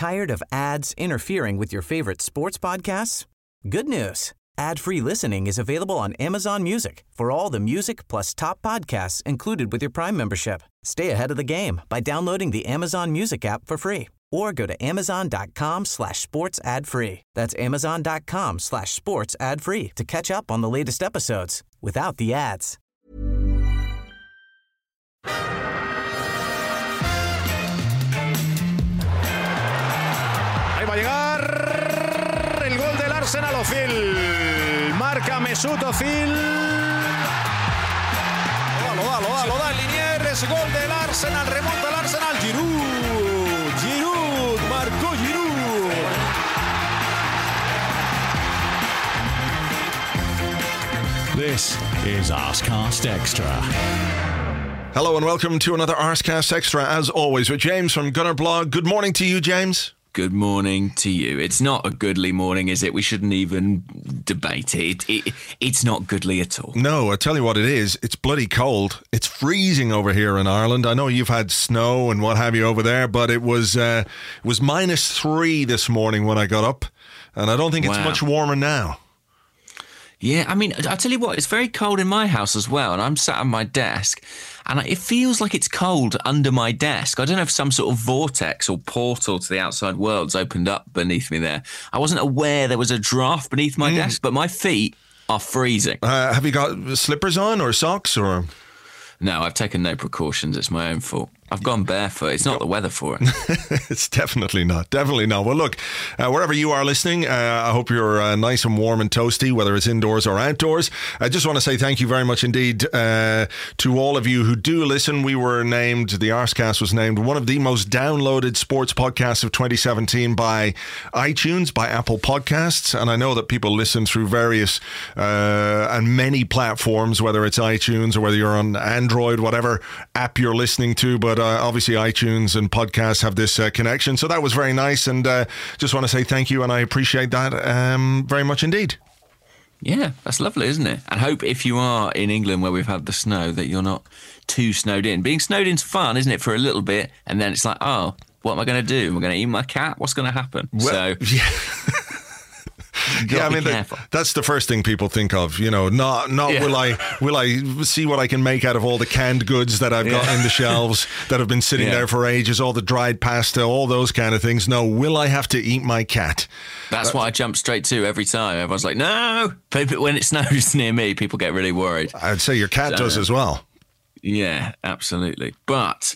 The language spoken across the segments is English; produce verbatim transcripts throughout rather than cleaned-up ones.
Tired of ads interfering with your favorite sports podcasts? Good news. Ad-free listening is available on Amazon Music for all the music plus top podcasts included with your Prime membership. Stay ahead of the game by downloading the Amazon Music app for free or go to amazon.com slash sports ad free. That's amazon.com slash sports ad free to catch up on the latest episodes without the ads. Ahí va a llegar el gol del Arsenal. Ozil marca Mesut Ozil. Lo da, lo da, lo da, lo da el Liniers. Gol del Arsenal, remonta el Arsenal. Giroud, Giroud, marcó Giroud. This is Arsecast Extra. Hello and welcome to another Arsecast Extra, as always, with James from Gunner Blog. Good morning to you, James. Good morning to you. It's not a goodly morning, is it? We shouldn't even debate it. It, it. It's not goodly at all. No, I tell you what it is. It's bloody cold. It's freezing over here in Ireland. I know you've had snow and what have you over there, but it was uh, it was minus three this morning when I got up, and I don't think it's Wow. much warmer now. Yeah, I mean, I'll tell you what, it's very cold in my house as well, and I'm sat at my desk, and it feels like it's cold under my desk. I don't know if some sort of vortex or portal to the outside world's opened up beneath me there. I wasn't aware there was a draft beneath my mm. desk, but my feet are freezing. Uh, have you got slippers on or socks or...? No, I've taken no precautions. It's my own fault. I've gone barefoot. It's not the weather for it. It's definitely not. Definitely not. Well, look, uh, wherever you are listening, uh, I hope you're uh, nice and warm and toasty, whether it's indoors or outdoors. I just want to say thank you very much indeed uh, to all of you who do listen. We were named, the Arsecast was named one of the most downloaded sports podcasts of twenty seventeen by iTunes, by Apple Podcasts. And I know that people listen through various uh, and many platforms, whether it's iTunes or whether you're on Android, whatever app you're listening to. But uh, obviously iTunes and podcasts have this uh, connection. So that was very nice. And uh, just want to say thank you. And I appreciate that um, very much indeed. Yeah, that's lovely, isn't it? And hope if you are in England where we've had the snow that you're not too snowed in. Being snowed in's fun, isn't it, for a little bit? And then it's like, oh, what am I going to do? Am I going to eat my cat? What's going to happen? Well, so... yeah. Yeah, I mean that, that's the first thing people think of. You know, not not yeah. will I will I see what I can make out of all the canned goods that I've got yeah. in the shelves that have been sitting yeah. there for ages, all the dried pasta, all those kind of things. No, will I have to eat my cat? That's uh, what I jump straight to every time. Everyone's like, no. When it snows near me, people get really worried. I'd say your cat so, does as well. Yeah, absolutely. But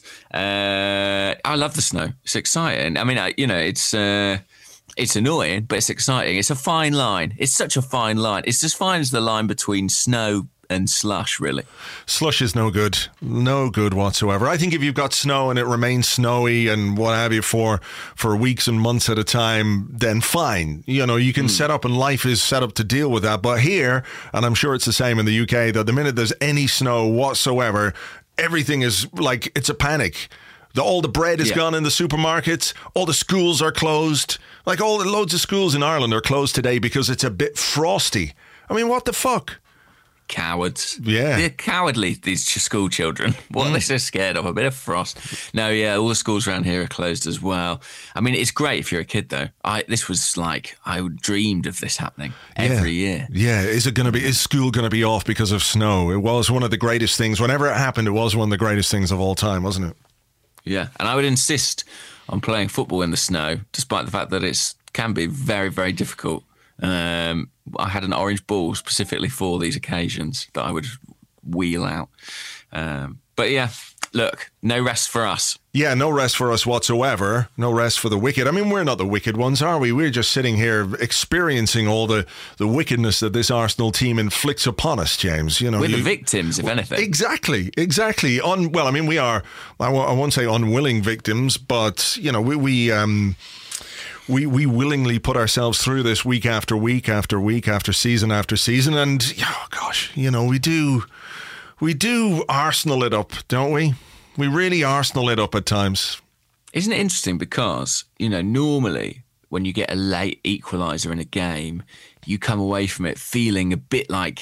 uh, I love the snow. It's exciting. I mean, I, you know, it's. Uh, It's annoying, but it's exciting. It's a fine line. It's such a fine line. It's as fine as the line between snow and slush, really. Slush is no good. No good whatsoever. I think if you've got snow and it remains snowy and what have you for for weeks and months at a time, then fine. You know, you can mm. set up and life is set up to deal with that. But here, and I'm sure it's the same in the U K, that the minute there's any snow whatsoever, everything is like, it's a panic. The, all the bread is yeah. gone in the supermarkets. All the schools are closed. Like all the loads of schools in Ireland are closed today because it's a bit frosty. I mean, what the fuck? Cowards. Yeah. They're cowardly, these school children. What mm. are they so scared of? A bit of frost. No, yeah, all the schools around here are closed as well. I mean, it's great if you're a kid, though. I This was like, I dreamed of this happening every yeah. year. Yeah. Is it going to be, is school going to be off because of snow? It was one of the greatest things. Whenever it happened, it was one of the greatest things of all time, wasn't it? Yeah, and I would insist on playing football in the snow, despite the fact that it can be very, very difficult. Um, I had an orange ball specifically for these occasions that I would wheel out. Um, but yeah, look, no rest for us. Yeah, no rest for us whatsoever. No rest for the wicked. I mean, we're not the wicked ones, are we? We're just sitting here experiencing all the, the wickedness that this Arsenal team inflicts upon us, James. You know, we're you, the victims, if anything. Exactly, exactly. Un, well, I mean, we are, I, w- I won't say unwilling victims, but, you know, we... we um, We we willingly put ourselves through this week after week after week after season after season, and oh gosh, you know we do we do Arsenal it up, don't we? We really Arsenal it up at times. Isn't it interesting? Because you know normally when you get a late equaliser in a game, you come away from it feeling a bit like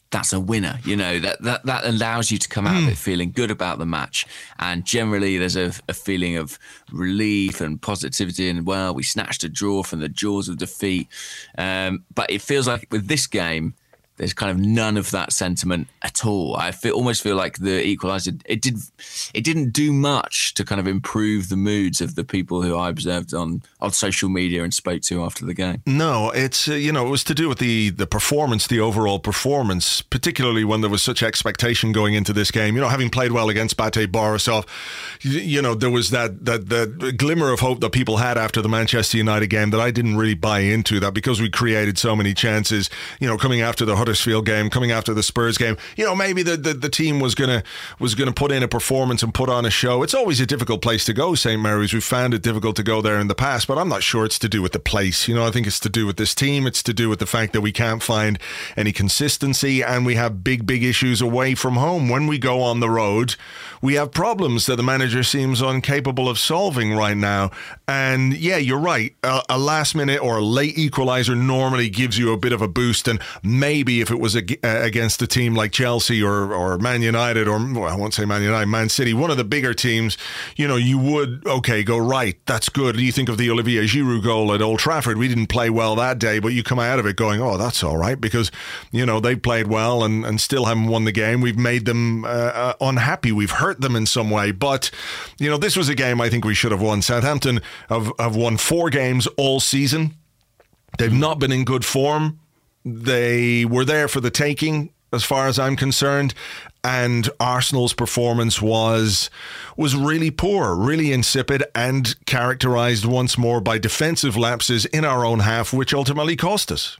that's a winner. You know, that, that, that allows you to come out mm. of it feeling good about the match. And generally there's a, a feeling of relief and positivity and, well, we snatched a draw from the jaws of defeat. Um, but it feels like with this game, there's kind of none of that sentiment at all. I feel, almost feel like the equaliser, it did, it didn't do much to kind of improve the moods of the people who I observed on, on social media and spoke to after the game. No, it's, uh, you know, it was to do with the, the performance, the overall performance, particularly when there was such expectation going into this game. You know, having played well against Bate Borisov, you, you know, there was that, that, that glimmer of hope that people had after the Manchester United game that I didn't really buy into, that because we created so many chances, you know, coming after the Huddersfield game, coming after the Spurs game, you know, maybe the, the, the team was gonna was gonna put in a performance and put on a show. It's always a difficult place to go, Saint Mary's. We've found it difficult to go there in the past, but I'm not sure it's to do with the place. You know, I think it's to do with this team. It's to do with the fact that we can't find any consistency, and we have big, big issues away from home. When we go on the road, we have problems that the manager seems incapable of solving right now. And yeah, you're right. A, a last minute or a late equaliser normally gives you a bit of a boost, and maybe if it was ag- against a team like Chelsea or, or Man United, or well, I won't say Man United, Man City, one of the bigger teams, you know, you would, okay, go, right, that's good. You think of the Olivier Giroud goal at Old Trafford. We didn't play well that day, but you come out of it going, oh, that's all right, because, you know, they played well and, and still haven't won the game. We've made them uh, uh, unhappy. We've hurt them in some way. But, you know, this was a game I think we should have won. Southampton have, have won four games all season. They've not been in good form. They were there for the taking, as far as I'm concerned, and Arsenal's performance was was really poor, really insipid, and characterised once more by defensive lapses in our own half, which ultimately cost us.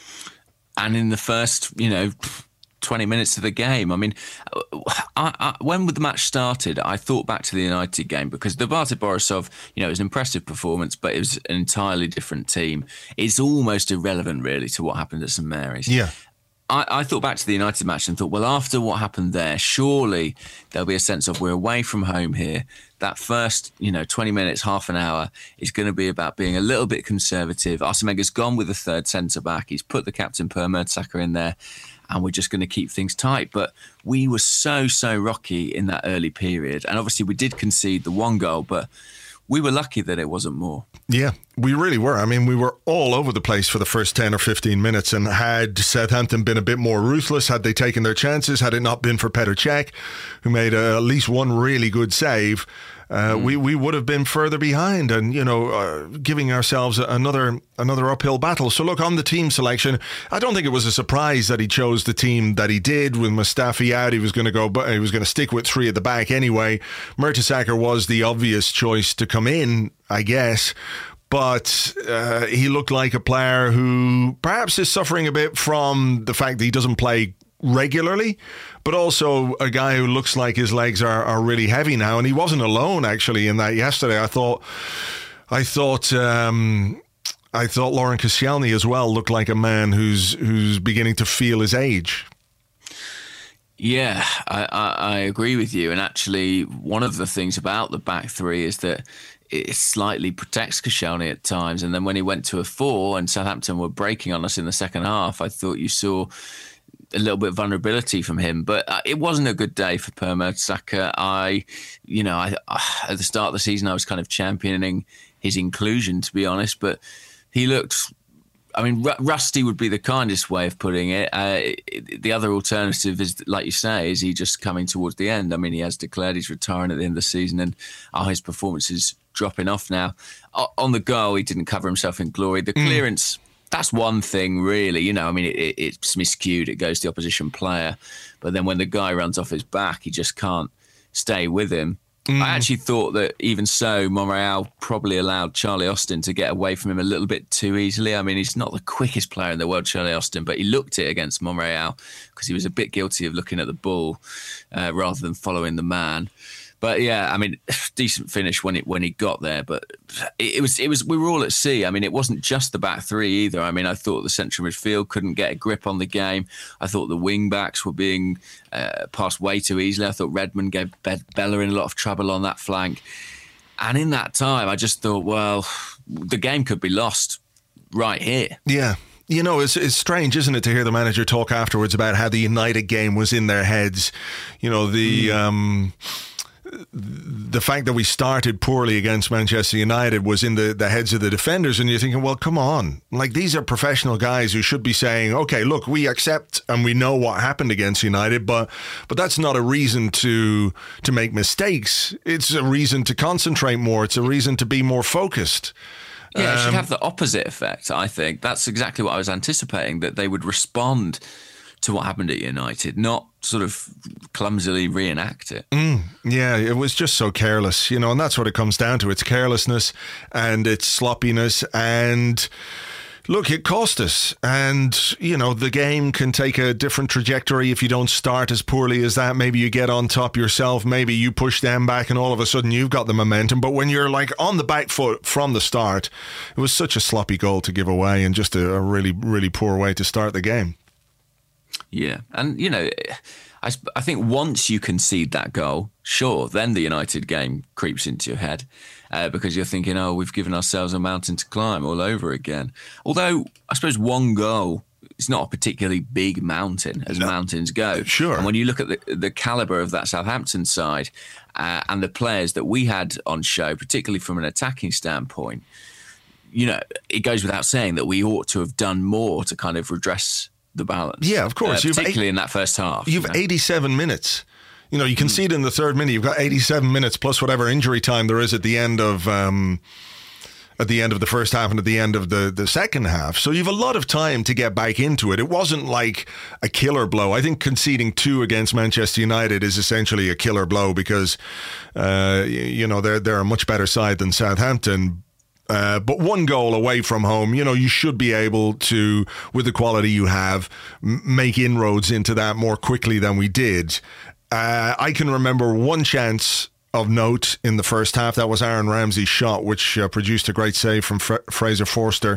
And in the first, you know, twenty minutes of the game, I mean, I, I, when the match started, I thought back to the United game, because the Bate Borisov, you know, it was an impressive performance, but it was an entirely different team. It's almost irrelevant, really, to what happened at St Mary's. Yeah. I, I thought back to the United match and thought, well, after what happened there, surely there'll be a sense of we're away from home here. That first, you know, twenty minutes, half an hour is going to be about being a little bit conservative. Arsene Wenger's gone with the third centre-back. He's put the captain Per Mertesacker in there, and we're just going to keep things tight. But we were so, so rocky in that early period. And obviously we did concede the one goal, but we were lucky that it wasn't more. Yeah, we really were. I mean, we were all over the place for the first ten or fifteen minutes, and had Southampton been a bit more ruthless, had they taken their chances, had it not been for Petr Cech, who made uh, at least one really good save, uh, mm. we, we would have been further behind and, you know, uh, giving ourselves another another uphill battle. So look, on the team selection, I don't think it was a surprise that he chose the team that he did. With Mustafi out, he was going to go, but he was going to stick with three at the back anyway. Mertesacker was the obvious choice to come in, I guess. But uh, he looked like a player who perhaps is suffering a bit from the fact that he doesn't play regularly, but also a guy who looks like his legs are, are really heavy now. And he wasn't alone, actually, in that yesterday. I thought, I thought, um, I thought Laurent Koscielny as well looked like a man who's who's beginning to feel his age. Yeah, I, I, I agree with you. And actually, one of the things about the back three is that it slightly protects Koscielny at times. And then when he went to a four and Southampton were breaking on us in the second half, I thought you saw a little bit of vulnerability from him. But uh, it wasn't a good day for Per Mertesacker. I, you know, I, uh, at the start of the season, I was kind of championing his inclusion, to be honest. But he looked, I mean, r- rusty would be the kindest way of putting it. Uh, it. The other alternative is, like you say, is he just coming towards the end? I mean, he has declared he's retiring at the end of the season, and are his performances dropping off now? O- on the goal, he didn't cover himself in glory. The mm. clearance, that's one thing, really. You know, I mean, it, it, it's miscued. It goes to the opposition player. But then when the guy runs off his back, he just can't stay with him. Mm. I actually thought that even so, Monreal probably allowed Charlie Austin to get away from him a little bit too easily. I mean, he's not the quickest player in the world, Charlie Austin, but he looked it against Monreal because he was a bit guilty of looking at the ball uh, rather than following the man. But yeah, I mean, decent finish when it when he got there. But it, it was it was we were all at sea. I mean, it wasn't just the back three either. I mean, I thought the central midfield couldn't get a grip on the game. I thought the wing backs were being uh, passed way too easily. I thought Redmond gave Be- Bellerin a lot of trouble on that flank. And in that time, I just thought, well, the game could be lost right here. Yeah. You know, it's, it's strange, isn't it, to hear the manager talk afterwards about how the United game was in their heads. You know, the mm. um, the fact that we started poorly against Manchester United was in the, the heads of the defenders, and you're thinking, well, come on. Like, these are professional guys who should be saying, okay, look, we accept and we know what happened against United, but but that's not a reason to to make mistakes. It's a reason to concentrate more. It's a reason to be more focused. Yeah, it should Um, have the opposite effect, I think. That's exactly what I was anticipating, that they would respond to what happened at United, not sort of clumsily reenact it. Mm, yeah, it was just so careless, you know, and that's what it comes down to. It's carelessness and it's sloppiness, and look, it cost us. And, you know, the game can take a different trajectory if you don't start as poorly as that. Maybe you get on top yourself, maybe you push them back and all of a sudden you've got the momentum. But when you're like on the back foot from the start, it was such a sloppy goal to give away and just a, a really, really poor way to start the game. Yeah, and, you know, I, I think once you concede that goal, sure, then the United game creeps into your head uh, because you're thinking, oh, we've given ourselves a mountain to climb all over again. Although, I suppose one goal is not a particularly big mountain, as no. mountains go. Sure. And when you look at the, the calibre of that Southampton side uh, and the players that we had on show, particularly from an attacking standpoint, you know, it goes without saying that we ought to have done more to kind of redress the balance. Yeah, of course. Uh, particularly eight, in that first half. You've you know? eighty-seven minutes. You know, you concede mm. in the third minute. You've got eighty-seven minutes plus whatever injury time there is at the end of um, at the end of the first half and at the end of the, the second half. So you've a lot of time to get back into it. It wasn't like a killer blow. I think conceding two against Manchester United is essentially a killer blow because, uh, you know, they're, they're a much better side than Southampton. Uh, but one goal away from home, you know, you should be able to, with the quality you have, m- make inroads into that more quickly than we did. Uh, I can remember one chance of note in the first half. That was Aaron Ramsey's shot, which uh, produced a great save from Fra- Fraser Forster.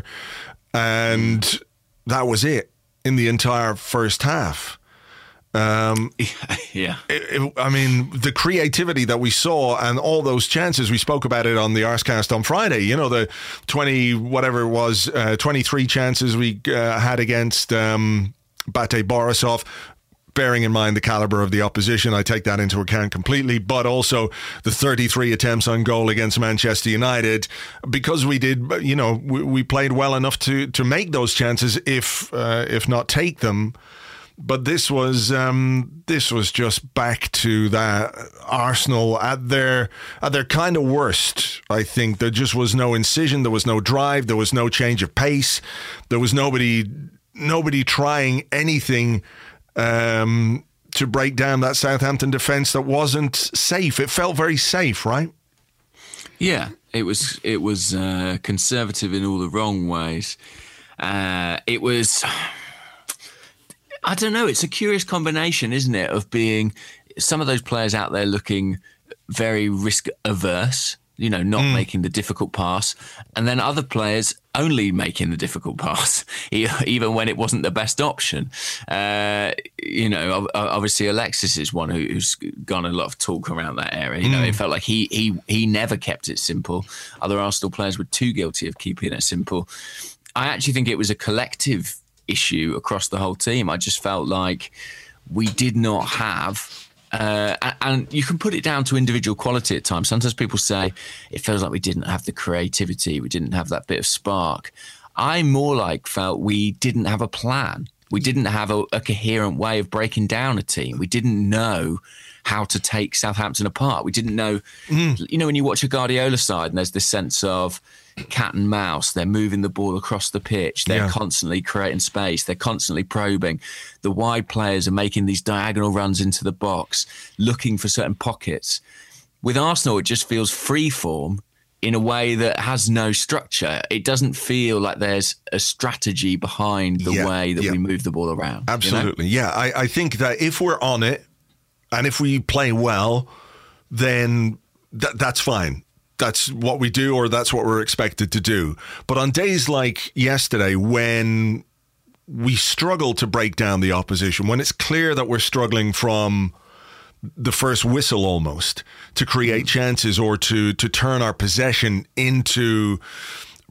And that was it in the entire first half. Um, yeah. It, it, I mean, the creativity that we saw and all those chances, we spoke about it on the Arscast on Friday, you know, the twenty, whatever it was, uh, twenty-three chances we uh, had against um, Bate Borisov. Bearing in mind the caliber of the opposition, I take that into account completely, but also the thirty-three attempts on goal against Manchester United, because we did, you know, we, we played well enough to to make those chances, if uh, if not take them. But this was um, this was just back to that Arsenal at their at their kind of worst. I think there just was no incision, there was no drive, there was no change of pace, there was nobody nobody trying anything um, to break down that Southampton defence that wasn't safe. It felt very safe, right? Yeah, it was. It was uh, conservative in all the wrong ways. Uh, it was. I don't know. It's a curious combination, isn't it, of being some of those players out there looking very risk averse, you know, not mm. making the difficult pass, and then other players only making the difficult pass, even when it wasn't the best option. Uh, you know, obviously Alexis is one who's gone a lot of talk around that area. You know, mm. it felt like he he he never kept it simple. Other Arsenal players were too guilty of keeping it simple. I actually think it was a collective issue across the whole team. I just felt like we did not have, uh, and you can put it down to individual quality at times. Sometimes people say it feels like we didn't have the creativity, we didn't have that bit of spark. I more like felt we didn't have a plan. We didn't have a, a coherent way of breaking down a team. We didn't know how to take Southampton apart. We didn't know, mm. you know, when you watch a Guardiola side and there's this sense of cat and mouse, they're moving the ball across the pitch, they're yeah. constantly creating space, they're constantly probing. The wide players are making these diagonal runs into the box, looking for certain pockets. With Arsenal, it just feels freeform in a way that has no structure. It doesn't feel like there's a strategy behind the yeah, way that yeah. we move the ball around. Absolutely, you know? yeah. I, I think that if we're on it and if we play well, then th- that's fine. That's what we do, or that's what we're expected to do. But on days like yesterday, when we struggle to break down the opposition, when it's clear that we're struggling from the first whistle almost to create chances or to to turn our possession into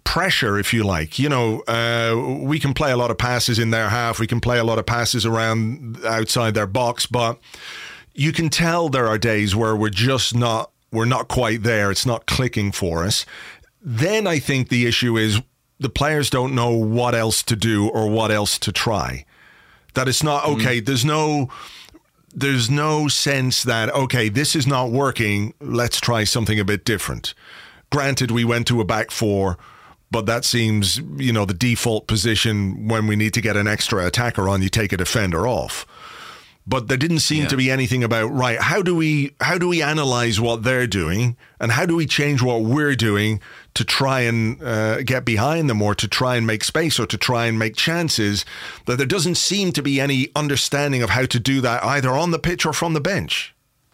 pressure, if you like. You know, uh, we can play a lot of passes in their half. We can play a lot of passes around outside their box, but you can tell there are days where we're just not, we're not quite there. It's not clicking for us. Then I think the issue is the players don't know what else to do or what else to try. That it's not, okay, mm. there's no... There's no sense that, okay, this is not working, let's try something a bit different. Granted, we went to a back four, but that seems, you know, the default position when we need to get an extra attacker on, you take a defender off. But there didn't seem yeah. to be anything about, right, how do we how do we analyze what they're doing and how do we change what we're doing to try and uh, get behind them or to try and make space or to try and make chances? That there doesn't seem to be any understanding of how to do that either on the pitch or from the bench.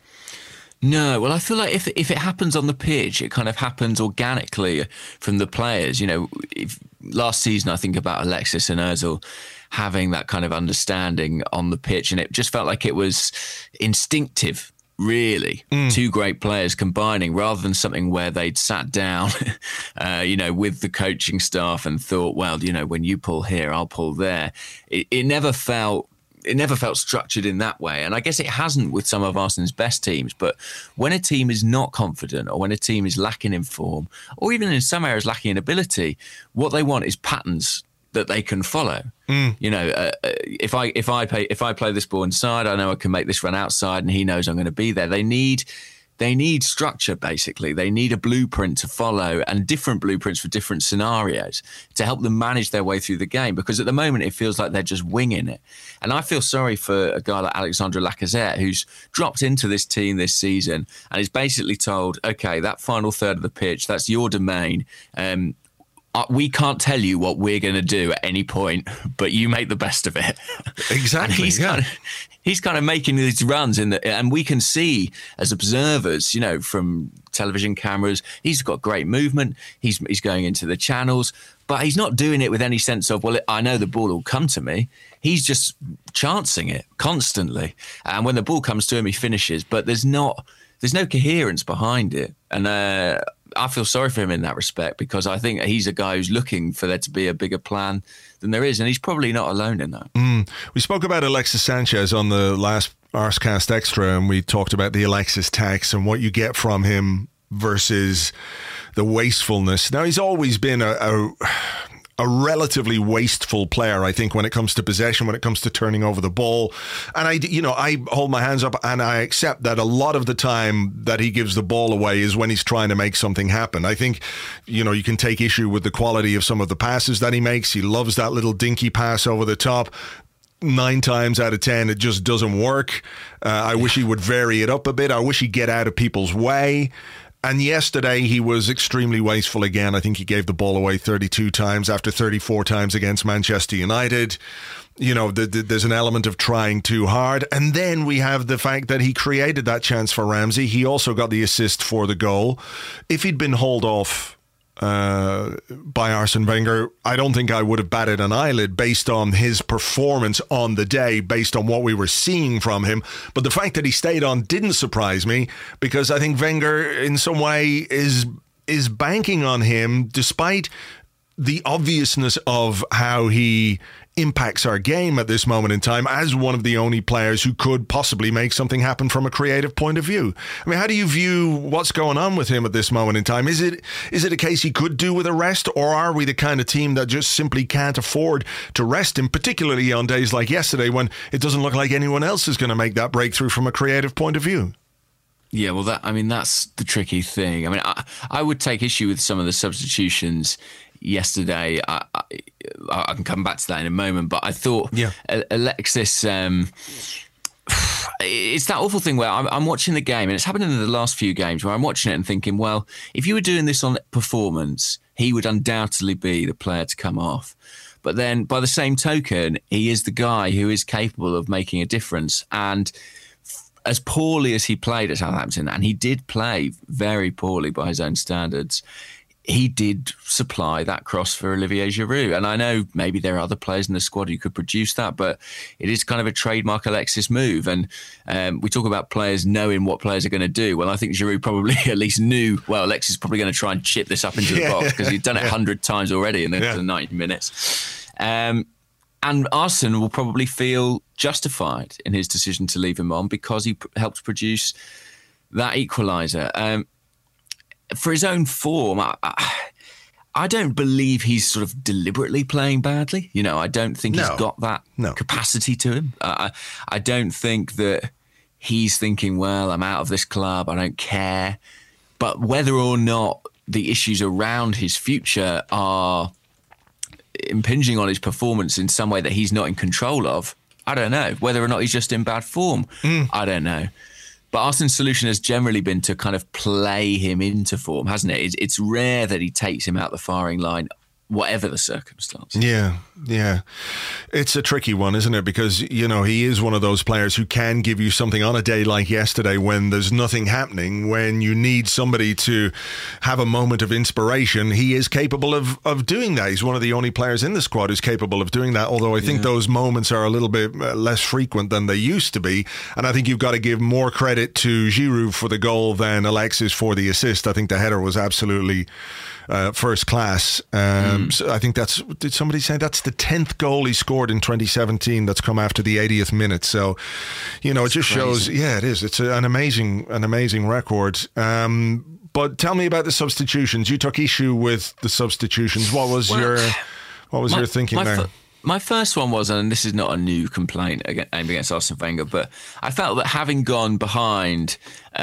No, well, I feel like if if it happens on the pitch, it kind of happens organically from the players. You know, if, last season I think about Alexis and Ozil having that kind of understanding on the pitch, and it just felt like it was instinctive, really. Mm. Two great players combining rather than something where they'd sat down, uh, you know, with the coaching staff and thought, well, you know, when you pull here, I'll pull there. It, it never felt It never felt structured in that way. And I guess it hasn't with some of Arsenal's best teams. But when a team is not confident or when a team is lacking in form or even in some areas lacking in ability, what they want is patterns that they can follow. Mm. You know, uh, if I if I play if I play this ball inside, I know I can make this run outside and he knows I'm going to be there. They need They need structure, basically. They need a blueprint to follow and different blueprints for different scenarios to help them manage their way through the game. Because at the moment, it feels like they're just winging it. And I feel sorry for a guy like Alexandre Lacazette, who's dropped into this team this season and is basically told, OK, that final third of the pitch, that's your domain. Um, we can't tell you what we're going to do at any point, but you make the best of it. Exactly. he's, yeah. kind of, he's kind of making these runs in the, and we can see as observers, you know, from television cameras, he's got great movement. He's he's going into the channels, but he's not doing it with any sense of, well, I know the ball will come to me. He's just chancing it constantly. And when the ball comes to him, he finishes, but there's not, there's no coherence behind it. And, uh, I feel sorry for him in that respect because I think he's a guy who's looking for there to be a bigger plan than there is, and he's probably not alone in that. Mm. We spoke about Alexis Sanchez on the last Arscast Extra, and we talked about the Alexis tax and what you get from him versus the wastefulness. Now, he's always been a... a a relatively wasteful player, I think, when it comes to possession, when it comes to turning over the ball. And I, you know, I hold my hands up and I accept that a lot of the time that he gives the ball away is when he's trying to make something happen. I think, you know, you can take issue with the quality of some of the passes that he makes. He loves that little dinky pass over the top. Nine times out of ten, it just doesn't work. Uh, I wish he would vary it up a bit. I wish he'd get out of people's way. And yesterday, he was extremely wasteful again. I think he gave the ball away thirty-two times after thirty-four times against Manchester United. You know, the, the, there's an element of trying too hard. And then we have the fact that he created that chance for Ramsey. He also got the assist for the goal. If he'd been hauled off uh, by Arsene Wenger, I don't think I would have batted an eyelid based on his performance on the day, based on what we were seeing from him. But the fact that he stayed on didn't surprise me because I think Wenger in some way is is banking on him despite the obviousness of how he impacts our game at this moment in time as one of the only players who could possibly make something happen from a creative point of view. I mean, how do you view what's going on with him at this moment in time? Is it is it a case he could do with a rest, or are we the kind of team that just simply can't afford to rest him, particularly on days like yesterday when it doesn't look like anyone else is going to make that breakthrough from a creative point of view? Yeah, well, that I mean, that's the tricky thing. I mean, I, I would take issue with some of the substitutions yesterday. I, I, I can come back to that in a moment, but I thought yeah. Alexis, um, it's that awful thing where I'm, I'm watching the game, and it's happened in the last few games where I'm watching it and thinking, well, if you were doing this on performance, he would undoubtedly be the player to come off. But then by the same token, he is the guy who is capable of making a difference. And as poorly as he played at Southampton, and he did play very poorly by his own standards, he did supply that cross for Olivier Giroud. And I know maybe there are other players in the squad who could produce that, but it is kind of a trademark Alexis move. And um, we talk about players knowing what players are going to do. Well, I think Giroud probably at least knew, well, Alexis is probably going to try and chip this up into the yeah, box because he'd done it a yeah. hundred times already in the, yeah. the ninety minutes. Um, and Arsene will probably feel justified in his decision to leave him on because he p- helped produce that equaliser. Um, For his own form, I, I, I don't believe he's sort of deliberately playing badly. You know, I don't think no. he's got that no. capacity to him. Uh, I, I don't think that he's thinking, well, I'm out of this club, I don't care. But whether or not the issues around his future are impinging on his performance in some way that he's not in control of, I don't know. Whether or not he's just in bad form, mm. I don't know. But Arsene's solution has generally been to kind of play him into form, hasn't it? It's, it's rare that he takes him out the firing line, whatever the circumstance. Yeah, yeah. It's a tricky one, isn't it? Because, you know, he is one of those players who can give you something on a day like yesterday when there's nothing happening, when you need somebody to have a moment of inspiration. He is capable of, of doing that. He's one of the only players in the squad who's capable of doing that, although I think yeah. those moments are a little bit less frequent than they used to be. And I think you've got to give more credit to Giroud for the goal than Alexis for the assist. I think the header was absolutely uh, first class. Um, mm. so I think that's, did somebody say that's the tenth goal he scored in twenty seventeen that's come after the eightieth minute. So, you know, it just crazy. shows, yeah, it is. It's an amazing, an amazing record. Um, but tell me about the substitutions. You took issue with the substitutions. What was well, your, what was my, your thinking my there? F- My first one was, and this is not a new complaint aimed against Arsene Wenger, but I felt that having gone behind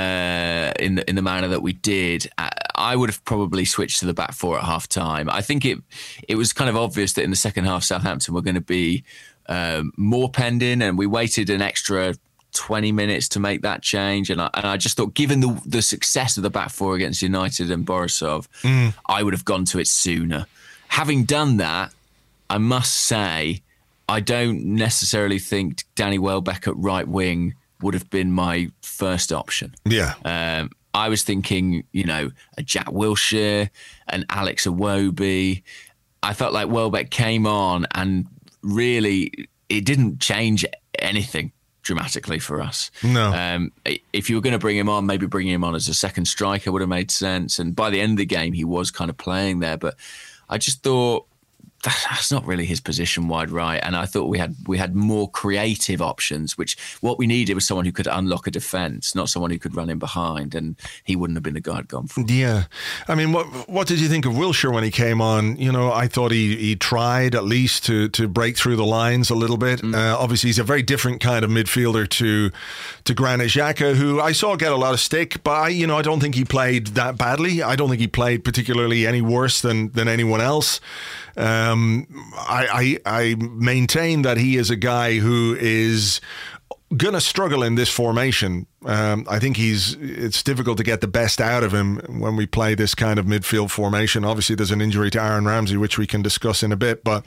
uh, in the in the manner that we did, I would have probably switched to the back four at half time. I think it it was kind of obvious that in the second half, Southampton were going to be um, more penned in, and we waited an extra twenty minutes to make that change. And I, and I just thought, given the the success of the back four against United and Borisov, mm. I would have gone to it sooner. Having done that, I must say, I don't necessarily think Danny Welbeck at right wing would have been my first option. Yeah. Um, I was thinking, you know, a Jack Wilshere, an Alex Iwobi. I felt like Welbeck came on and really it didn't change anything dramatically for us. No. Um, if you were going to bring him on, maybe bringing him on as a second striker would have made sense. And by the end of the game, he was kind of playing there. But I just thought, that's not really his position wide right, and I thought we had we had more creative options. Which what we needed was someone who could unlock a defence, not someone who could run in behind, and he wouldn't have been the guy I'd gone for. Yeah, I mean, what what did you think of Wilshere when he came on? You know, I thought he he tried at least to to break through the lines a little bit. Mm. Uh, obviously, he's a very different kind of midfielder to to Granit Xhaka, who I saw get a lot of stick, but I, you know, I don't think he played that badly. I don't think he played particularly any worse than than anyone else. Um, I, I I maintain that he is a guy who is going to struggle in this formation. Um, I think he's it's difficult to get the best out of him when we play this kind of midfield formation. Obviously, there's an injury to Aaron Ramsey, which we can discuss in a bit, but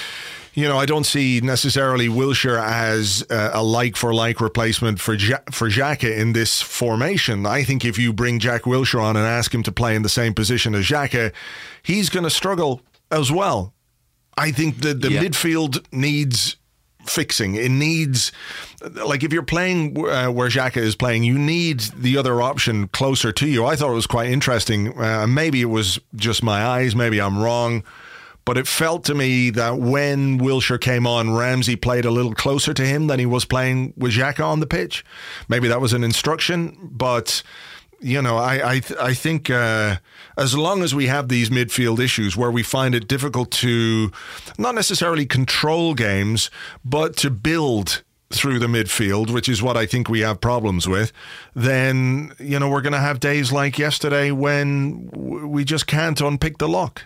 you know, I don't see necessarily Wilshere as uh, a like-for-like replacement for ja- for Xhaka in this formation. I think if you bring Jack Wilshere on and ask him to play in the same position as Xhaka, he's going to struggle as well. I think that the yeah. midfield needs fixing. It needs, like if you're playing uh, where Xhaka is playing, you need the other option closer to you. I thought it was quite interesting. Uh, maybe it was just my eyes. Maybe I'm wrong. But it felt to me that when Wilshere came on, Ramsey played a little closer to him than he was playing with Xhaka on the pitch. Maybe that was an instruction, but you know, I I, th- I think uh, as long as we have these midfield issues where we find it difficult to not necessarily control games, but to build through the midfield, which is what I think we have problems with, then, you know, we're going to have days like yesterday when w- we just can't unpick the lock.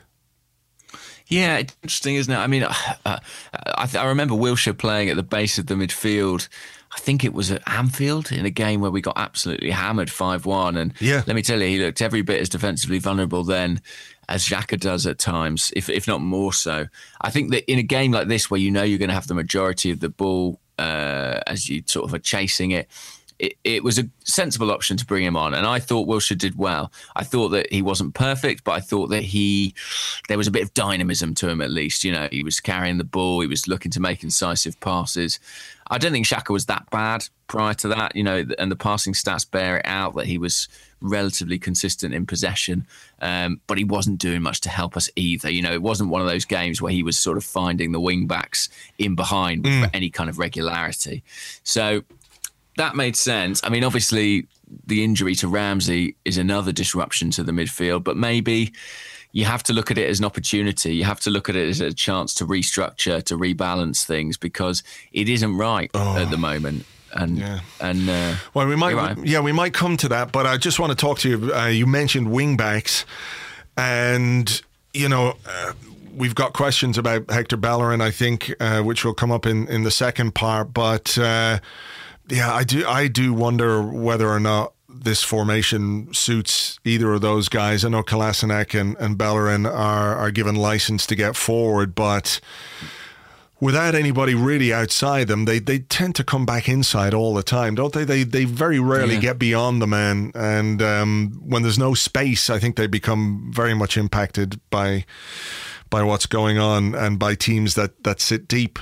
Yeah, it's interesting, isn't it? I mean, uh, I, th- I remember Wilshere playing at the base of the midfield. I think it was at Anfield in a game where we got absolutely hammered five one. And yeah. let me tell you, he looked every bit as defensively vulnerable then as Xhaka does at times, if if not more so. I think that in a game like this where you know you're going to have the majority of the ball uh, as you sort of are chasing it, it, it was a sensible option to bring him on. And I thought Wilshere did well. I thought that he wasn't perfect, but I thought that he, there was a bit of dynamism to him at least. You know, he was carrying the ball. He was looking to make incisive passes. I don't think Xhaka was that bad prior to that, you know, and the passing stats bear it out that he was relatively consistent in possession, um, but he wasn't doing much to help us either. You know, it wasn't one of those games where he was sort of finding the wing backs in behind mm. for any kind of regularity. So that made sense. I mean, obviously, the injury to Ramsey is another disruption to the midfield, but maybe you have to look at it as an opportunity. You have to look at it as a chance to restructure, to rebalance things, because it isn't right oh. at the moment. And yeah. and uh, well, we might right. yeah we might come to that, but I just want to talk to you. Uh, you mentioned wing backs, and you know uh, we've got questions about Hector Bellerin, I think, uh, which will come up in, in the second part. But uh, yeah, I do I do wonder whether or not this formation suits either of those guys. I know Kolasinac and, and Bellerin are are given license to get forward, but without anybody really outside them, they they tend to come back inside all the time, don't they? They they very rarely yeah. get beyond the man, and um, when there's no space, I think they become very much impacted by by what's going on and by teams that, that sit deep.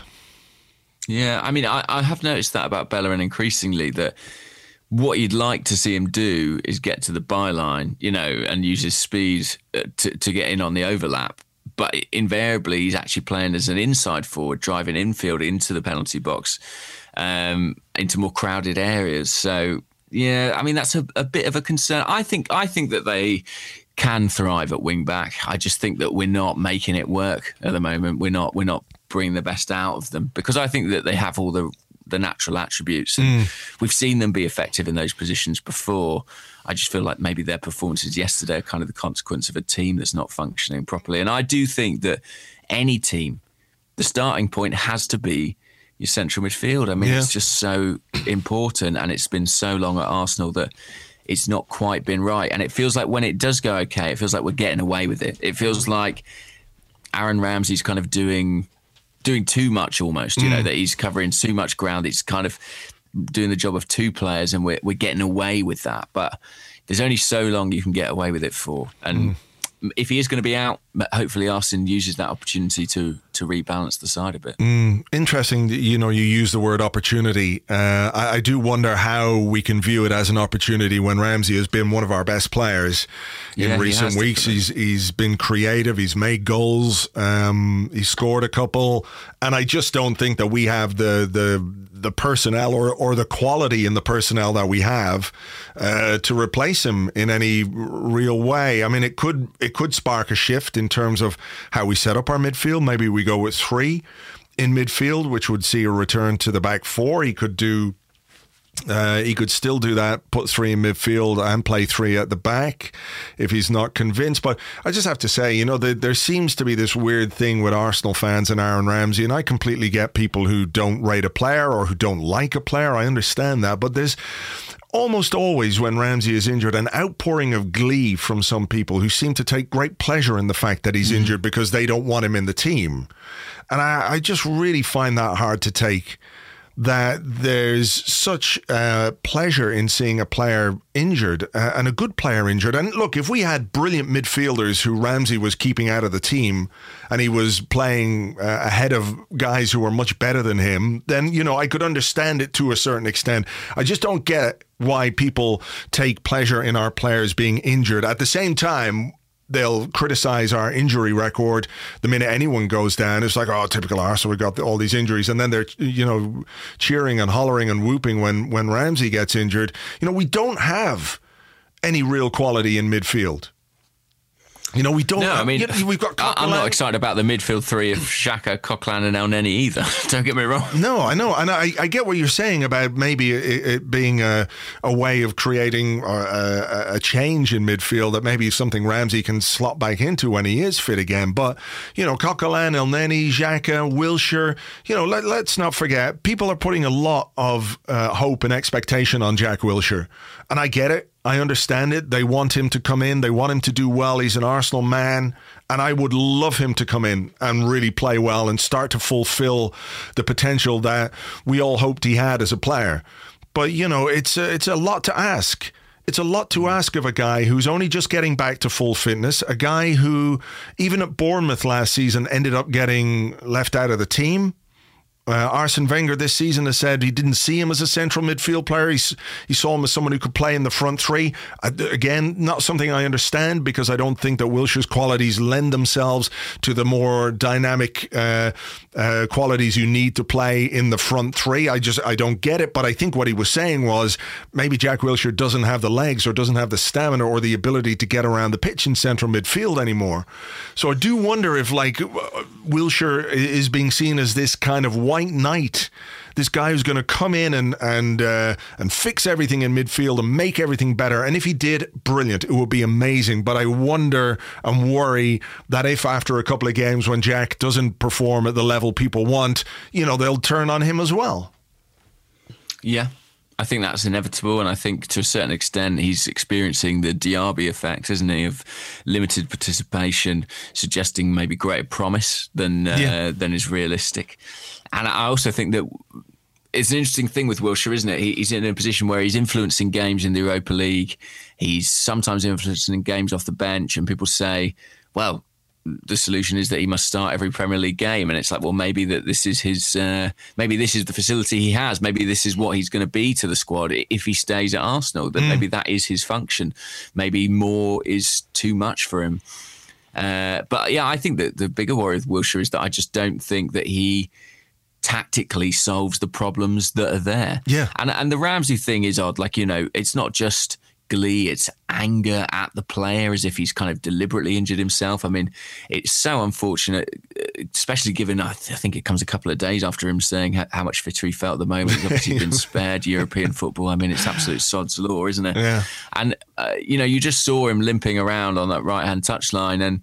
Yeah, I mean, I, I have noticed that about Bellerin increasingly, that what you'd like to see him do is get to the byline, you know, and use his speed to, to get in on the overlap. But invariably, he's actually playing as an inside forward, driving infield into the penalty box, um, into more crowded areas. So, yeah, I mean, that's a, a bit of a concern. I think I think that they can thrive at wing back. I just think that we're not making it work at the moment. We're not we're not bringing the best out of them, because I think that they have all the the natural attributes. And mm. we've seen them be effective in those positions before. I just feel like maybe their performances yesterday are kind of the consequence of a team that's not functioning properly. And I do think that any team, the starting point has to be your central midfield. I mean, yeah. it's just so important, and it's been so long at Arsenal that it's not quite been right. And it feels like when it does go okay, it feels like we're getting away with it. It feels like Aaron Ramsey's kind of doing doing too much almost, you mm. know, that he's covering too much ground. It's kind of doing the job of two players, and we're, we're getting away with that. But there's only so long you can get away with it for. And mm. if he is going to be out, hopefully Arsene uses that opportunity to to rebalance the side a bit. Mm, interesting, you know, you use the word opportunity. Uh, I, I do wonder how we can view it as an opportunity when Ramsey has been one of our best players in yeah, recent he weeks. He's he's been creative. He's made goals. Um, he's scored a couple, and I just don't think that we have the the the personnel or or the quality in the personnel that we have uh, to replace him in any real way. I mean, it could it could spark a shift in terms of how we set up our midfield. Maybe we go with three in midfield, which would see a return to the back four. He could do, uh, he could still do that, put three in midfield and play three at the back if he's not convinced. But I just have to say, you know, the, there seems to be this weird thing with Arsenal fans and Aaron Ramsey, and I completely get people who don't rate a player or who don't like a player. I understand that, but there's almost always, when Ramsey is injured, an outpouring of glee from some people who seem to take great pleasure in the fact that he's mm. injured because they don't want him in the team. And I, I just really find that hard to take, that there's such uh, pleasure in seeing a player injured uh, and a good player injured. And look, if we had brilliant midfielders who Ramsey was keeping out of the team and he was playing uh, ahead of guys who were much better than him, then, you know, I could understand it to a certain extent. I just don't get why people take pleasure in our players being injured. At the same time, they'll criticize our injury record the minute anyone goes down. It's like, oh, typical Arsenal, we got all these injuries. And then they're, you know, cheering and hollering and whooping when, when Ramsey gets injured. You know, we don't have any real quality in midfield. You know, we don't. No, I mean, you know, we've got I'm not excited about the midfield three of Xhaka, Coquelin and Elneny either. Don't get me wrong. No, I know. And I, I get what you're saying about maybe it, it being a, a way of creating a, a change in midfield, that maybe something Ramsey can slot back into when he is fit again. But, you know, Coquelin, Elneny, Xhaka, Wilshere, you know, let, let's not forget, people are putting a lot of uh, hope and expectation on Jack Wilshere. And I get it. I understand it. They want him to come in. They want him to do well. He's an Arsenal man. And I would love him to come in and really play well and start to fulfill the potential that we all hoped he had as a player. but you know, it's a, it's a lot to ask. It's a lot to ask of a guy who's only just getting back to full fitness, a guy who, even at Bournemouth last season, ended up getting left out of the team. Uh, Arsene Wenger this season has said he didn't see him as a central midfield player. He, he saw him as someone who could play in the front three. Uh, again, not something I understand, because I don't think that Wilshere's qualities lend themselves to the more dynamic uh, uh, qualities you need to play in the front three. I just I don't get it. But I think what he was saying was maybe Jack Wilshere doesn't have the legs or doesn't have the stamina or the ability to get around the pitch in central midfield anymore. So I do wonder if like Wilshere is being seen as this kind of white knight, this guy who's going to come in and and uh, and fix everything in midfield and make everything better. And if he did, brilliant, it would be amazing. But I wonder and worry that if after a couple of games when Jack doesn't perform at the level people want, you know, they'll turn on him as well. Yeah, I think that's inevitable, and I think to a certain extent he's experiencing the Diaby effect, isn't he, of limited participation, suggesting maybe greater promise than uh, yeah. than is realistic. And I also think that it's an interesting thing with Wilshere, isn't it? He, he's in a position where he's influencing games in the Europa League. He's sometimes influencing games off the bench, and people say, well, the solution is that he must start every Premier League game. And it's like, well, maybe that this is his, uh, maybe this is the facility he has. Maybe this is what he's going to be to the squad if he stays at Arsenal. That mm. maybe that is his function. Maybe more is too much for him. Uh, but yeah, I think that the bigger worry with Wilshere is that I just don't think that he tactically solves the problems that are there. Yeah. And and the Ramsey thing is odd. Like, you know, it's not just glee, it's anger at the player as if he's kind of deliberately injured himself. I mean, it's so unfortunate, especially given, I, th- I think it comes a couple of days after him saying how, how much fitter he felt at the moment. He's obviously been spared European football. I mean, it's absolute sod's law, isn't it? Yeah. And, uh, you know, you just saw him limping around on that right-hand touchline, and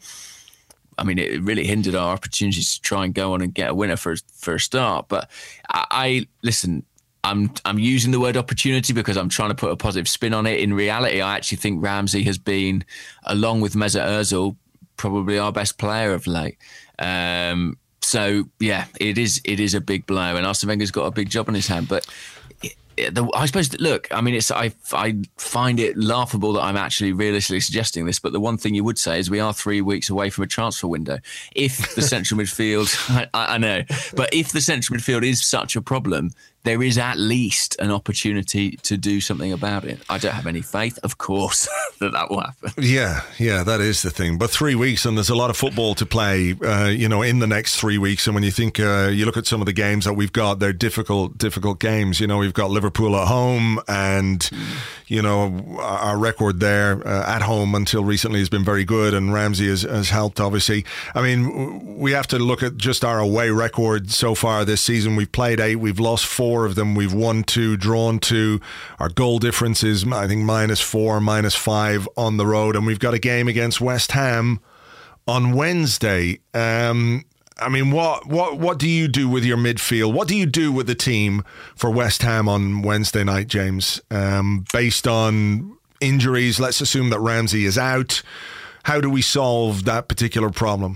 I mean, it really hindered our opportunities to try and go on and get a winner for, for a start. But I, I listen, I'm I'm using the word opportunity because I'm trying to put a positive spin on it. In reality, I actually think Ramsey has been, along with Mesut Ozil, probably our best player of late. Um, so yeah, it is it is a big blow, and Arsene Wenger's got a big job on his hand. But it, it, the, I suppose, look, I mean, it's I I find it laughable that I'm actually realistically suggesting this. But the one thing you would say is we are three weeks away from a transfer window. If the central midfield, I, I know, but if the central midfield is such a problem, there is at least an opportunity to do something about it. I don't have any faith, of course, that that will happen. Yeah, yeah, that is the thing. But three weeks, and there's a lot of football to play, uh, you know, in the next three weeks. And when you think, uh, you look at some of the games that we've got, they're difficult, difficult games. You know, we've got Liverpool at home, and, mm. you know, our record there uh, at home until recently has been very good, and Ramsey has, has helped, obviously. I mean, we have to look at just our away record so far this season. We've played eight, we've lost four of them, we've won two, drawn two. Our goal difference is, I think, minus four, minus five on the road, and we've got a game against West Ham on Wednesday. Um, I mean, what what what do you do with your midfield? What do you do with the team for West Ham on Wednesday night, James? Um, based on injuries, let's assume that Ramsey is out. How do we solve that particular problem?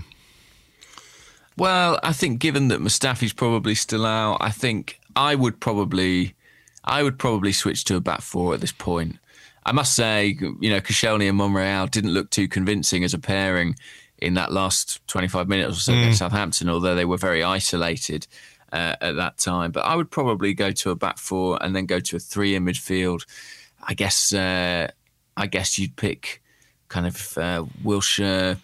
Well, I think given that Mustafi's probably still out, I think I would probably, I would probably switch to a back four at this point. I must say, you know, Koscielny and Monreal didn't look too convincing as a pairing in that last twenty-five minutes or so mm. against Southampton, although they were very isolated uh, at that time. But I would probably go to a back four and then go to a three in midfield. I guess, uh, I guess you'd pick kind of uh, Wilshere,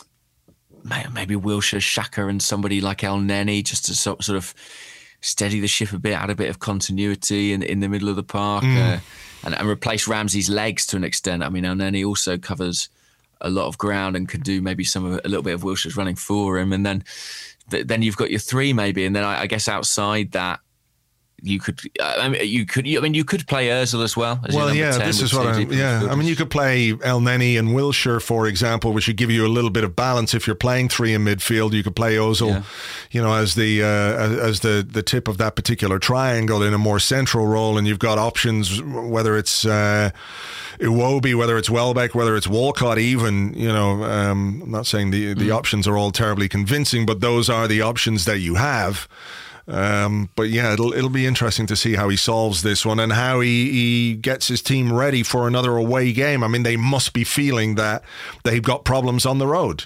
maybe Wilshere, Xhaka, and somebody like El Neni, just to sort of steady the ship a bit, add a bit of continuity in, in the middle of the park, mm. uh, and, and replace Ramsey's legs to an extent. I mean, El Neni also covers a lot of ground and can do maybe some of a little bit of Wilshere's running for him, and then then you've got your three maybe, and then I, I guess outside that, you could, I mean, you could, I mean, you could play Ozil as well. As well, yeah, this is what I'm, yeah. I mean, you could play El Neni and Wilshere, for example, which would give you a little bit of balance. If you're playing three in midfield, you could play Ozil, yeah. you know, as the uh, as the the tip of that particular triangle in a more central role, and you've got options, whether it's uh, Iwobi, whether it's Welbeck, whether it's Walcott, even. You know, um, I'm not saying the the mm. options are all terribly convincing, but those are the options that you have. Um, but yeah, it'll it'll be interesting to see how he solves this one and how he, he gets his team ready for another away game. I mean, they must be feeling that they've got problems on the road.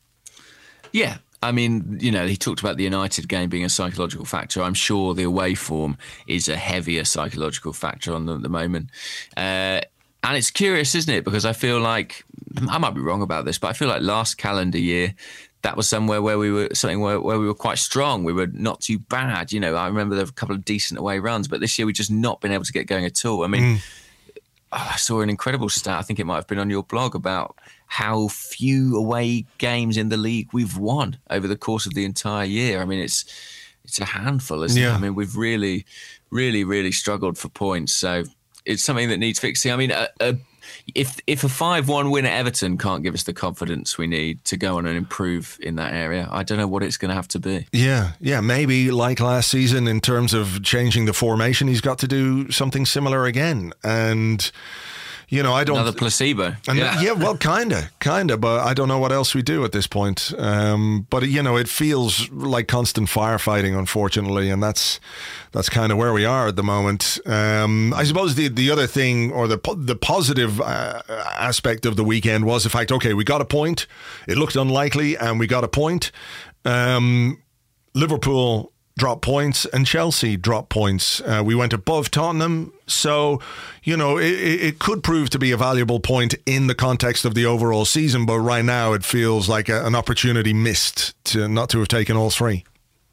Yeah. I mean, you know, he talked about the United game being a psychological factor. I'm sure the away form is a heavier psychological factor on them at the moment. Uh, and it's curious, isn't it? Because I feel like, I might be wrong about this, but I feel like last calendar year, that was somewhere where we were something where, where we were quite strong. We were not too bad. You know, I remember there were a couple of decent away runs, but this year we've just not been able to get going at all. I mean, mm. oh, I saw an incredible stat. I think it might have been on your blog about how few away games in the league we've won over the course of the entire year. I mean, it's it's a handful, isn't yeah. it? I mean, we've really, really, really struggled for points. So it's something that needs fixing. I mean, a, a, if if a five one win at Everton can't give us the confidence we need to go on and improve in that area, I don't know what it's going to have to be. Yeah, yeah, maybe like last season in terms of changing the formation, he's got to do something similar again. And you know, I don't... Another placebo. And yeah. yeah, well, kind of, kind of, but I don't know what else we do at this point. Um, but, you know, it feels like constant firefighting, unfortunately, and that's that's kind of where we are at the moment. Um, I suppose the, the other thing, or the the positive uh, aspect of the weekend was the fact, okay, we got a point. It looked unlikely, and we got a point. Um, Liverpool drop points and Chelsea drop points. Uh, we went above Tottenham. So, you know, it, it could prove to be a valuable point in the context of the overall season. But right now it feels like a, an opportunity missed to not to have taken all three.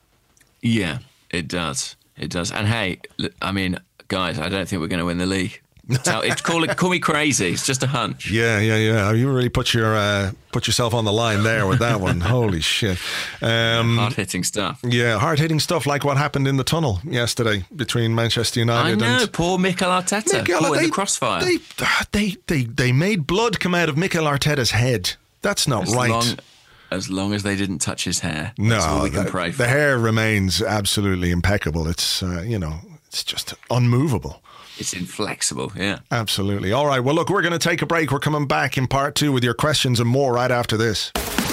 Yeah, it does. It does. And hey, I mean, guys, I don't think we're going to win the league. Tell, it, call it, call me crazy. It's just a hunch. Yeah, yeah, yeah. You really put your uh, put yourself on the line there with that one. Holy shit! Um, hard hitting stuff. Yeah, hard hitting stuff like what happened in the tunnel yesterday between Manchester United. I know. And poor Mikel Arteta. Mikel, caught they, in the crossfire. They, they they they made blood come out of Mikel Arteta's head. That's not as right. Long, as long as they didn't touch his hair. That's no, all we can the, pray for. The hair remains absolutely impeccable. It's uh, you know, it's just unmovable. It's inflexible, yeah. Absolutely. All right, well, look, we're going to take a break. We're coming back in part two with your questions and more right after this.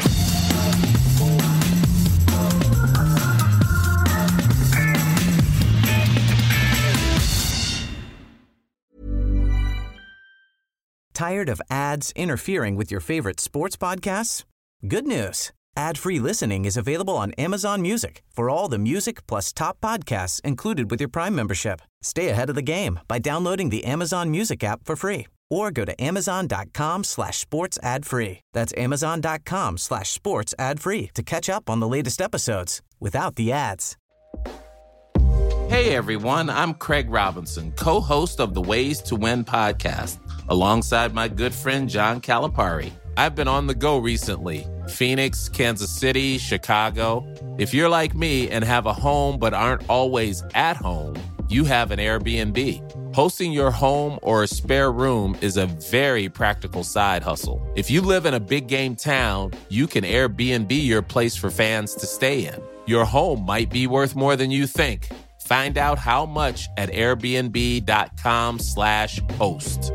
Tired of ads interfering with your favorite sports podcasts? Good news. Ad-free listening is available on Amazon Music for all the music plus top podcasts included with your Prime membership. Stay ahead of the game by downloading the Amazon Music app for free or go to amazon.com slash sports ad free. That's amazon.com slash sports ad free to catch up on the latest episodes without the ads. Hey everyone, I'm Craig Robinson, co-host of the Ways to Win podcast, alongside my good friend John Calipari. I've been on the go recently. Phoenix, Kansas City, Chicago. If you're like me and have a home but aren't always at home, you have an Airbnb. Hosting your home or a spare room is a very practical side hustle. If you live in a big game town, you can Airbnb your place for fans to stay in. Your home might be worth more than you think. Find out how much at airbnb.com slash host.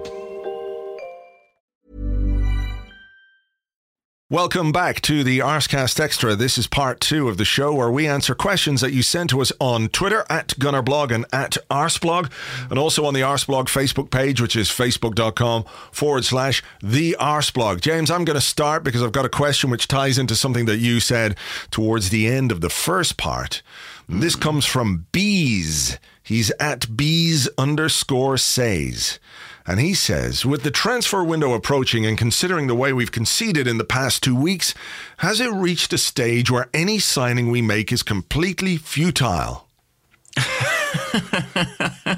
Welcome back to the Arscast Extra. This is part two of the show where we answer questions that you sent to us on Twitter at Gunnerblog and at Arsblog, and also on the Arsblog Facebook page, which is facebook.com forward slash the Arsblog. James, I'm going to start because I've got a question which ties into something that you said towards the end of the first part. This comes from Bees. He's at Bees underscore says. And he says, with the transfer window approaching and considering the way we've conceded in the past two weeks, has it reached a stage where any signing we make is completely futile? uh,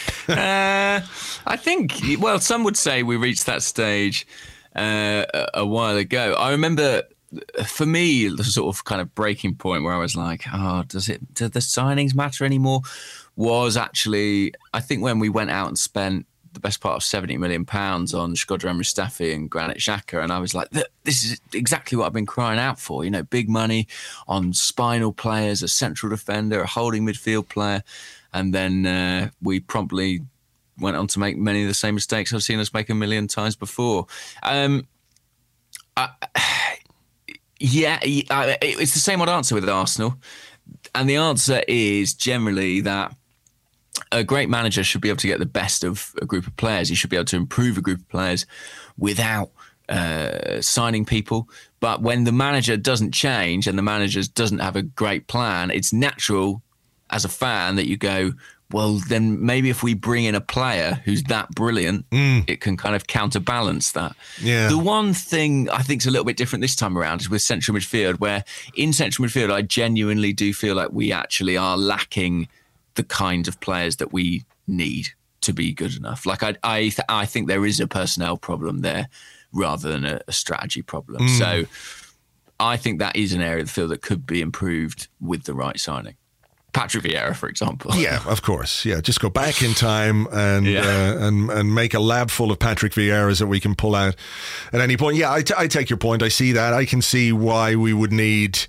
I think, well, some would say we reached that stage uh, a, a while ago. I remember, for me, the sort of kind of breaking point where I was like, oh, does it, do the signings matter anymore? Was actually, I think when we went out and spent the best part of seventy million pounds on Shkodran Mustafi and Granit Xhaka. And I was like, this is exactly what I've been crying out for. You know, big money on spinal players, a central defender, a holding midfield player. And then uh, we promptly went on to make many of the same mistakes I've seen us make a million times before. Um, I, yeah, it's the same odd answer with Arsenal. And the answer is generally that a great manager should be able to get the best of a group of players. He should be able to improve a group of players without uh, signing people. But when the manager doesn't change and the manager doesn't have a great plan, it's natural as a fan that you go, well, then maybe if we bring in a player who's that brilliant, mm. it can kind of counterbalance that. Yeah. The one thing I think is a little bit different this time around is with central midfield, where in central midfield, I genuinely do feel like we actually are lacking the kind of players that we need to be good enough. Like I, I, th- I think there is a personnel problem there rather than a, a strategy problem. Mm. So I think that is an area of the field that could be improved with the right signing. Patrick Vieira, for example. Yeah, of course. Yeah, just go back in time and yeah. uh, and and make a lab full of Patrick Vieiras that we can pull out at any point. Yeah, I, t- I take your point. I see that. I can see why we would need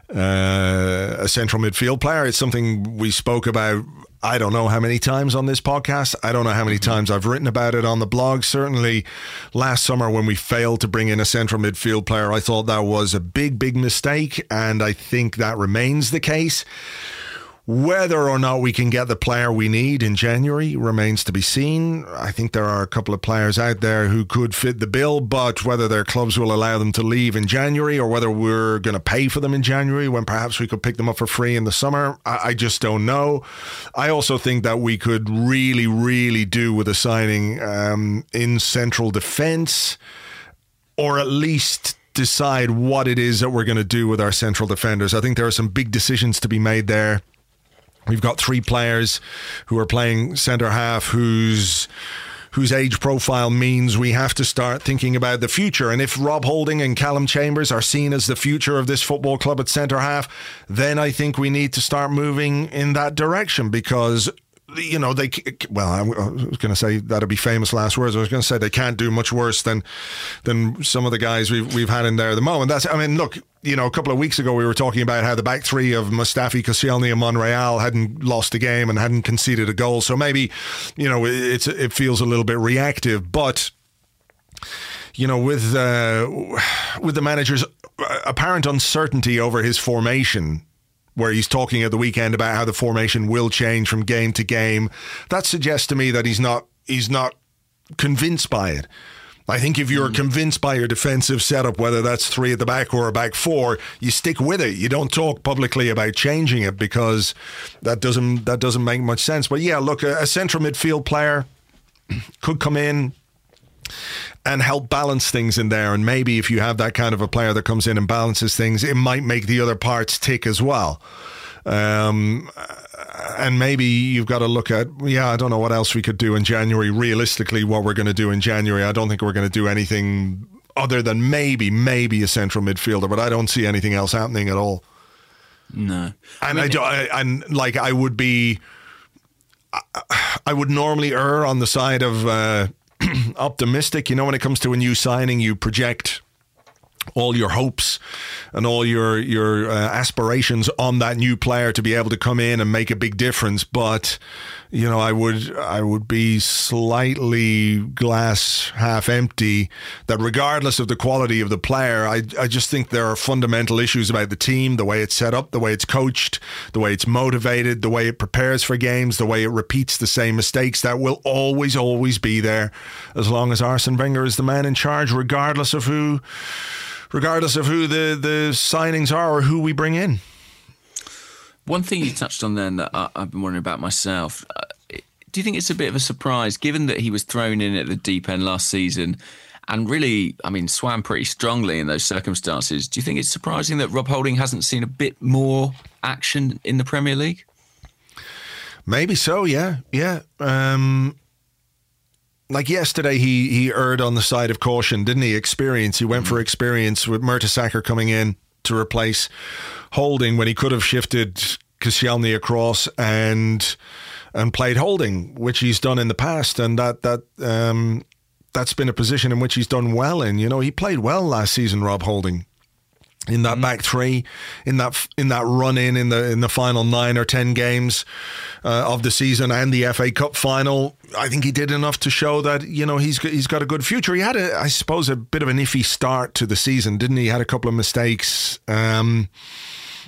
uh, a central midfield player. It's something we spoke about, I don't know how many times on this podcast. I don't know how many times I've written about it on the blog. Certainly last summer when we failed to bring in a central midfield player, I thought that was a big, big mistake, and I think that remains the case. Whether or not we can get the player we need in January remains to be seen. I think there are a couple of players out there who could fit the bill, but whether their clubs will allow them to leave in January or whether we're going to pay for them in January when perhaps we could pick them up for free in the summer, I, I just don't know. I also think that we could really, really do with a signing um, in central defence, or at least decide what it is that we're going to do with our central defenders. I think there are some big decisions to be made there. We've got three players who are playing centre half whose whose age profile means we have to start thinking about the future. And if Rob Holding and Callum Chambers are seen as the future of this football club at centre half, then I think we need to start moving in that direction, because you know, they, well, I was going to say that'd be famous last words. I was going to say they can't do much worse than than some of the guys we've we've had in there at the moment. That's, I mean, look, you know, a couple of weeks ago we were talking about how the back three of Mustafi, Koscielny and Monreal hadn't lost a game and hadn't conceded a goal. So maybe, you know, it's it feels a little bit reactive, but you know, with uh, with the manager's apparent uncertainty over his formation, where he's talking at the weekend about how the formation will change from game to game, that suggests to me that he's not he's not convinced by it. I think if you're mm. convinced by your defensive setup, whether that's three at the back or a back four, you stick with it. You don't talk publicly about changing it, because that doesn't that doesn't make much sense. But yeah, look, a, a central midfield player could come in and help balance things in there. And maybe if you have that kind of a player that comes in and balances things, it might make the other parts tick as well. Um, and maybe you've got to look at, yeah, I don't know what else we could do in January. Realistically, what we're going to do in January, I don't think we're going to do anything other than maybe, maybe a central midfielder, but I don't see anything else happening at all. No. And I, mean, I, I and like I would be, I, I would normally err on the side of uh, optimistic. You know, when it comes to a new signing, you project all your hopes and all your your uh, aspirations on that new player to be able to come in and make a big difference. But you know, I would I would be slightly glass half empty that regardless of the quality of the player, I I just think there are fundamental issues about the team, the way it's set up, the way it's coached, the way it's motivated, the way it prepares for games, the way it repeats the same mistakes that will always always be there as long as Arsene Wenger is the man in charge, regardless of who regardless of who the the signings are or who we bring in. One thing you touched on then that I, I've been wondering about myself, uh, do you think it's a bit of a surprise, given that he was thrown in at the deep end last season and really, I mean, swam pretty strongly in those circumstances? Do you think it's surprising that Rob Holding hasn't seen a bit more action in the Premier League? Maybe so, yeah, yeah. Um, like yesterday, he he erred on the side of caution, didn't he? Experience. He went mm. for experience with Mertesacker coming in to replace Holding when he could have shifted Koscielny across and and played Holding, which he's done in the past, and that that um, that's been a position in which he's done well in. You know, he played well last season, Rob Holding, in that mm. back three, in that in that run in in the in the final nine or ten games uh, of the season and the F A Cup final. I think he did enough to show that, you know, he's he's got a good future. He had a, I suppose, a bit of an iffy start to the season, didn't he? He had a couple of mistakes. Um,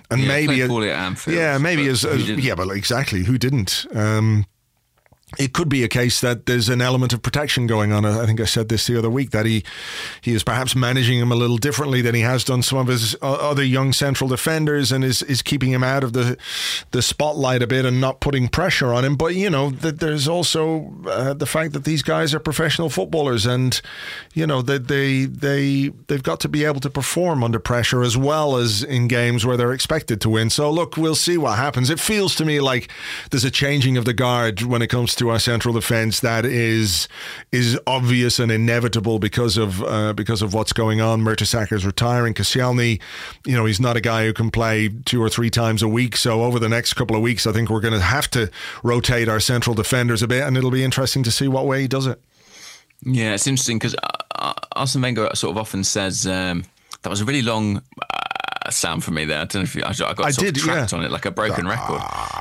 And yeah, maybe, played poorly at Anfield. yeah, maybe as, as didn't? yeah, but exactly, who didn't? Um, it could be a case that there's an element of protection going on. I think I said this the other week, that he he is perhaps managing him a little differently than he has done some of his other young central defenders, and is, is keeping him out of the the spotlight a bit and not putting pressure on him. But, you know, that there's also uh, the fact that these guys are professional footballers, and, you know, that they, they, they've got to be able to perform under pressure as well as in games where they're expected to win. So, look, we'll see what happens. It feels to me like there's a changing of the guard when it comes to our central defence that is is obvious and inevitable because of uh, because of what's going on. Mertesacker retiring. Koscielny, you know, he's not a guy who can play two or three times a week. So over the next couple of weeks, I think we're going to have to rotate our central defenders a bit, and it'll be interesting to see what way he does it. Yeah, it's interesting because uh, Arsene Wenger sort of often says um, that was a really long uh, sound for me there. I don't know if you, I, I got I sort did, of trapped yeah. on it like a broken record.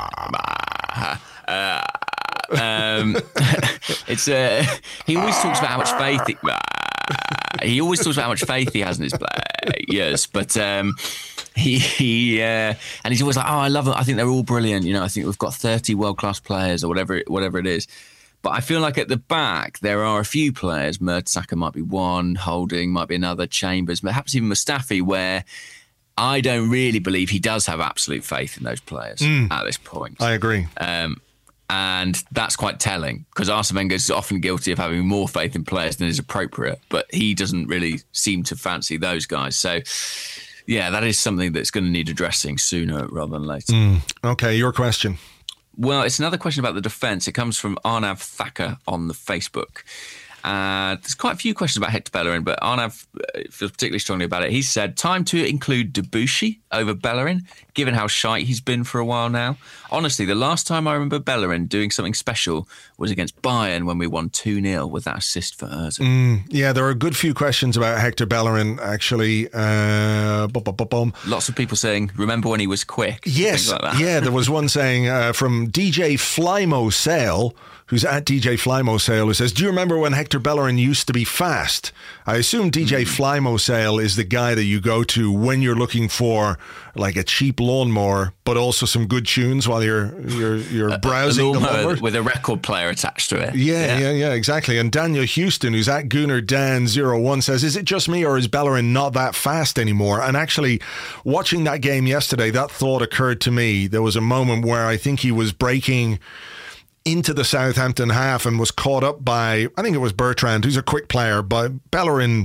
Uh, um, it's uh, he always talks about how much faith he, uh, he always talks about how much faith he has in his players, but um, he, he uh, and he's always like, oh, I love it. I think they're all brilliant. You know, I think we've got thirty world class players or whatever, it, whatever it is. But I feel like at the back there are a few players. Mertesacker might be one, Holding might be another, Chambers, perhaps even Mustafi, where I don't really believe he does have absolute faith in those players mm. at this point. I agree. Um, And that's quite telling, because Arsene Wenger is often guilty of having more faith in players than is appropriate, but he doesn't really seem to fancy those guys. So, yeah, that is something that's going to need addressing sooner rather than later. Mm. Okay, your question. Well, it's another question about the defence. It comes from Arnav Thacker on the Facebook. Uh, there's quite a few questions about Hector Bellerin, but Arnav feels particularly strongly about it. He said, time to include Debuchy over Bellerin, given how shite he's been for a while now. Honestly, the last time I remember Bellerin doing something special was against Bayern when we won two nil with that assist for Ozil. Mm, yeah, there are a good few questions about Hector Bellerin, actually. Uh, bum, bum, bum, bum. Lots of people saying, remember when he was quick? Yes, like that. yeah, there was one saying uh, from D J Flymo Sale, who's at D J Flymo Sale, who says, do you remember when Hector Bellerin used to be fast? I assume D J mm. Flymo Sale is the guy that you go to when you're looking for like a cheap lawnmower, but also some good tunes while you're you're you're browsing a, a the lawnmower with a record player attached to it. Yeah, yeah, yeah, yeah, exactly. And Daniel Houston, who's at Gunnar Dan zero one, says, is it just me or is Bellerin not that fast anymore? And actually, watching that game yesterday, that thought occurred to me. There was a moment where I think he was breaking into the Southampton half and was caught up by, I think it was Bertrand, who's a quick player, but Bellerin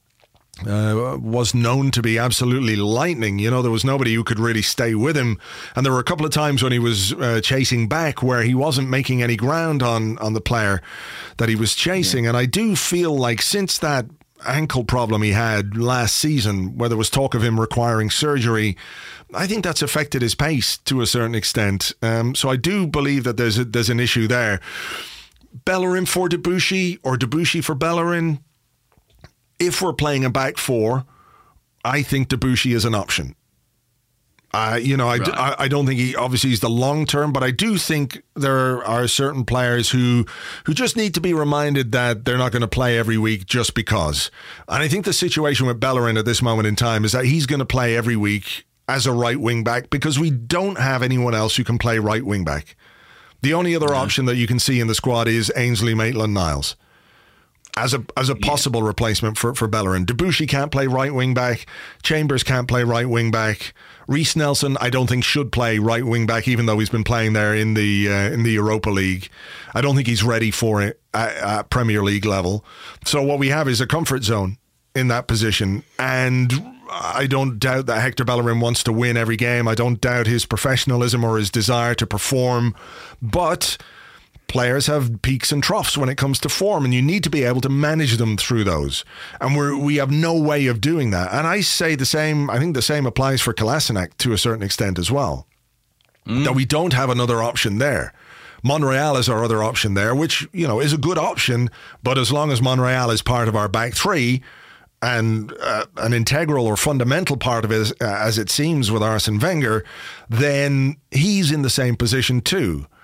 uh, was known to be absolutely lightning. You know, there was nobody who could really stay with him. And there were a couple of times when he was uh, chasing back where he wasn't making any ground on, on the player that he was chasing. Yeah. And I do feel like since that ankle problem he had last season, where there was talk of him requiring surgery, I think that's affected his pace to a certain extent. Um, so I do believe that there's a, there's an issue there. Bellerin for Debuchy or Debuchy for Bellerin. If we're playing a back four, I think Debuchy is an option. Uh, you know, I, right. I, I don't think he obviously he's the long term, but I do think there are certain players who who just need to be reminded that they're not going to play every week just because. And I think the situation with Bellerin at this moment in time is that he's going to play every week as a right wing back because we don't have anyone else who can play right wing back. The only other yeah. option that you can see in the squad is Ainsley Maitland-Niles as a as a possible yeah. replacement for, for Bellerin. Debuchy can't play right wing back. Chambers can't play right wing back. Reece Nelson, I don't think should play right wing back, even though he's been playing there in the uh, in the Europa League. I don't think he's ready for it at, at Premier League level. So what we have is a comfort zone in that position, and I don't doubt that Hector Bellerin wants to win every game. I don't doubt his professionalism or his desire to perform, but players have peaks and troughs when it comes to form, and you need to be able to manage them through those. And we we have no way of doing that. And I say the same, I think the same applies for Kolasinac to a certain extent as well. Mm. That we don't have another option there. Monreal is our other option there, which, you know, is a good option, but as long as Monreal is part of our back three, and uh, an integral or fundamental part of it, as, uh, as it seems with Arsene Wenger, then he's in the same position too.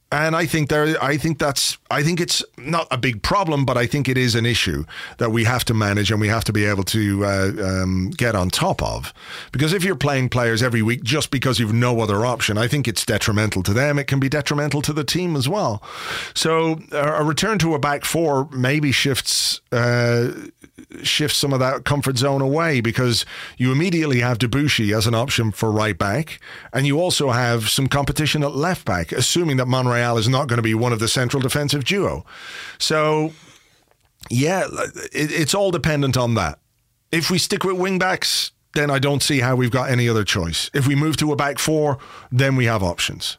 And I think there, I think that's, I think it's not a big problem, but I think it is an issue that we have to manage and we have to be able to uh, um, get on top of. Because if you're playing players every week just because you've no other option, I think it's detrimental to them. It can be detrimental to the team as well. So a return to a back four maybe shifts uh, shifts some of that comfort zone away, because you immediately have Debuchy as an option for right back, and you also have some competition at left back, assuming that Monreal is not going to be one of the central defensive duo. So, yeah, it, it's all dependent on that. If we stick with wing backs, then I don't see how we've got any other choice. If we move to a back four, then we have options.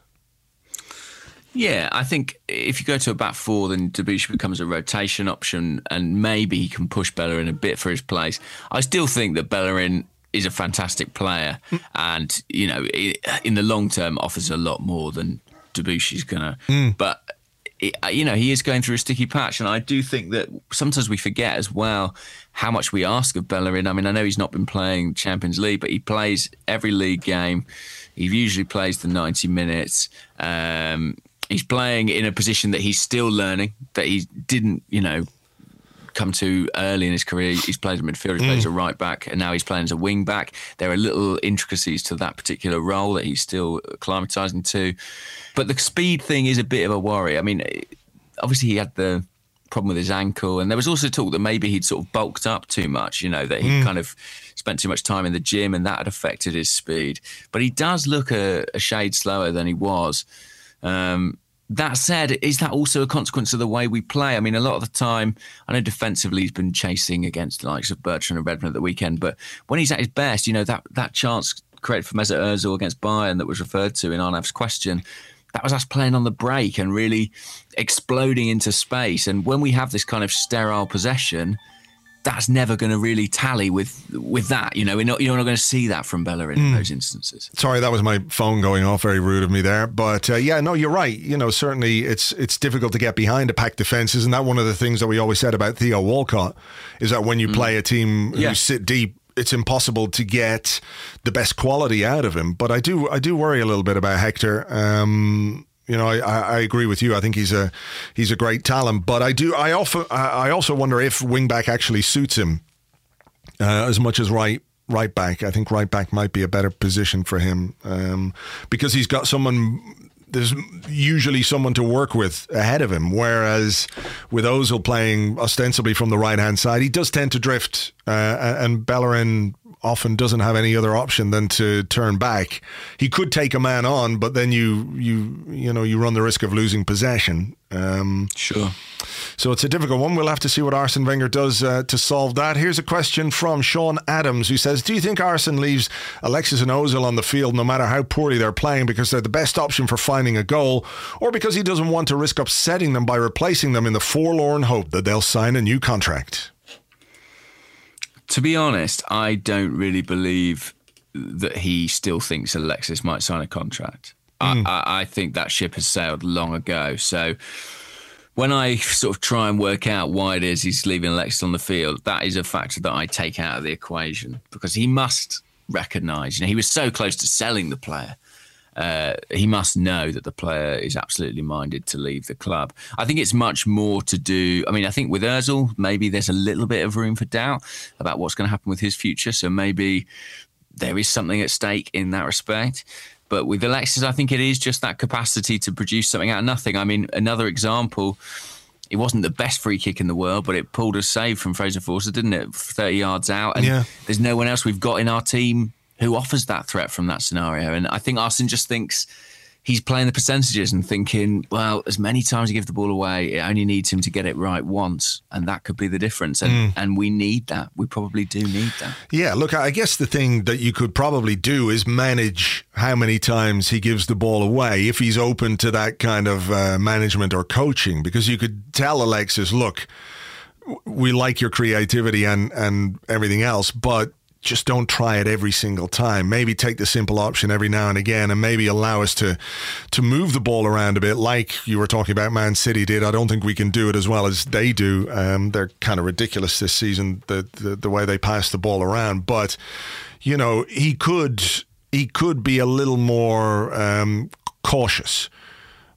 Yeah, I think if you go to a back four, then Debuchy becomes a rotation option, and maybe he can push Bellerin a bit for his place. I still think that Bellerin is a fantastic player, mm. and you know, in the long term, offers a lot more than Debuchy's gonna. Mm. But it, you know, he is going through a sticky patch, and I do think that sometimes we forget as well how much we ask of Bellerin. I mean, I know he's not been playing Champions League, but he plays every league game. He usually plays the ninety minutes. Um, He's playing in a position that he's still learning, that he didn't, you know, come to early in his career. He's played as a midfielder, he mm. plays as a right back, and now he's playing as a wing back. There are little intricacies to that particular role that he's still acclimatising to. But the speed thing is a bit of a worry. I mean, obviously he had the problem with his ankle, and there was also talk that maybe he'd sort of bulked up too much, you know, that he mm. kind of spent too much time in the gym and that had affected his speed. But he does look a, a shade slower than he was. Um, that said, is that also a consequence of the way we play? I mean, a lot of the time, I know defensively he's been chasing against the likes of Bertrand and Redmond at the weekend, but when he's at his best, you know, that, that chance created for Mesut Ozil against Bayern that was referred to in Arnav's question, that was us playing on the break and really exploding into space. And when we have this kind of sterile possession, that's never going to really tally with with that. You know, we're not, you're not going to see that from Bellerin mm. in those instances. Sorry, that was my phone going off. Very rude of me there. But uh, yeah, no, you're right. You know, certainly it's it's difficult to get behind a packed defence. Isn't that one of the things that we always said about Theo Walcott, is that when you mm. play a team yeah. who sit deep, it's impossible to get the best quality out of him. But I do I do worry a little bit about Hector. Um You know, I, I agree with you. I think he's a he's a great talent, but I do I often I also wonder if wing back actually suits him uh, as much as right right back. I think right back might be a better position for him um, because he's got someone. There's usually someone to work with ahead of him, whereas with Ozil playing ostensibly from the right hand side, he does tend to drift, uh, and Bellerin often doesn't have any other option than to turn back. He could take a man on, but then you you you know you run the risk of losing possession. Um, sure. So it's a difficult one. We'll have to see what Arsene Wenger does uh, to solve that. Here's a question from Sean Adams, who says, do you think Arsene leaves Alexis and Ozil on the field no matter how poorly they're playing because they're the best option for finding a goal, or because he doesn't want to risk upsetting them by replacing them in the forlorn hope that they'll sign a new contract? To be honest, I don't really believe that he still thinks Alexis might sign a contract. Mm. I, I think that ship has sailed long ago. So when I sort of try and work out why it is he's leaving Alexis on the field, that is a factor that I take out of the equation, because he must recognise, you know, he was so close to selling the player. Uh, he must know that the player is absolutely minded to leave the club. I think it's much more to do. I mean, I think with Ozil, maybe there's a little bit of room for doubt about what's going to happen with his future. So maybe there is something at stake in that respect. But with Alexis, I think it is just that capacity to produce something out of nothing. I mean, another example, it wasn't the best free kick in the world, but it pulled a save from Fraser Forster, didn't it? thirty yards out. And yeah. There's no one else we've got in our team who offers that threat from that scenario. And I think Arsene just thinks he's playing the percentages and thinking, well, as many times you give the ball away, it only needs him to get it right once, and that could be the difference. And, mm. and we need that. We probably do need that. Yeah, look, I guess the thing that you could probably do is manage how many times he gives the ball away, if he's open to that kind of uh, management or coaching, because you could tell Alexis, look, we like your creativity and, and everything else, but just don't try it every single time. Maybe take the simple option every now and again, and maybe allow us to to move the ball around a bit, like you were talking about Man City did. I don't think we can do it as well as they do. Um, they're kind of ridiculous this season, the, the the way they pass the ball around. But, you know, he could he could be a little more um, cautious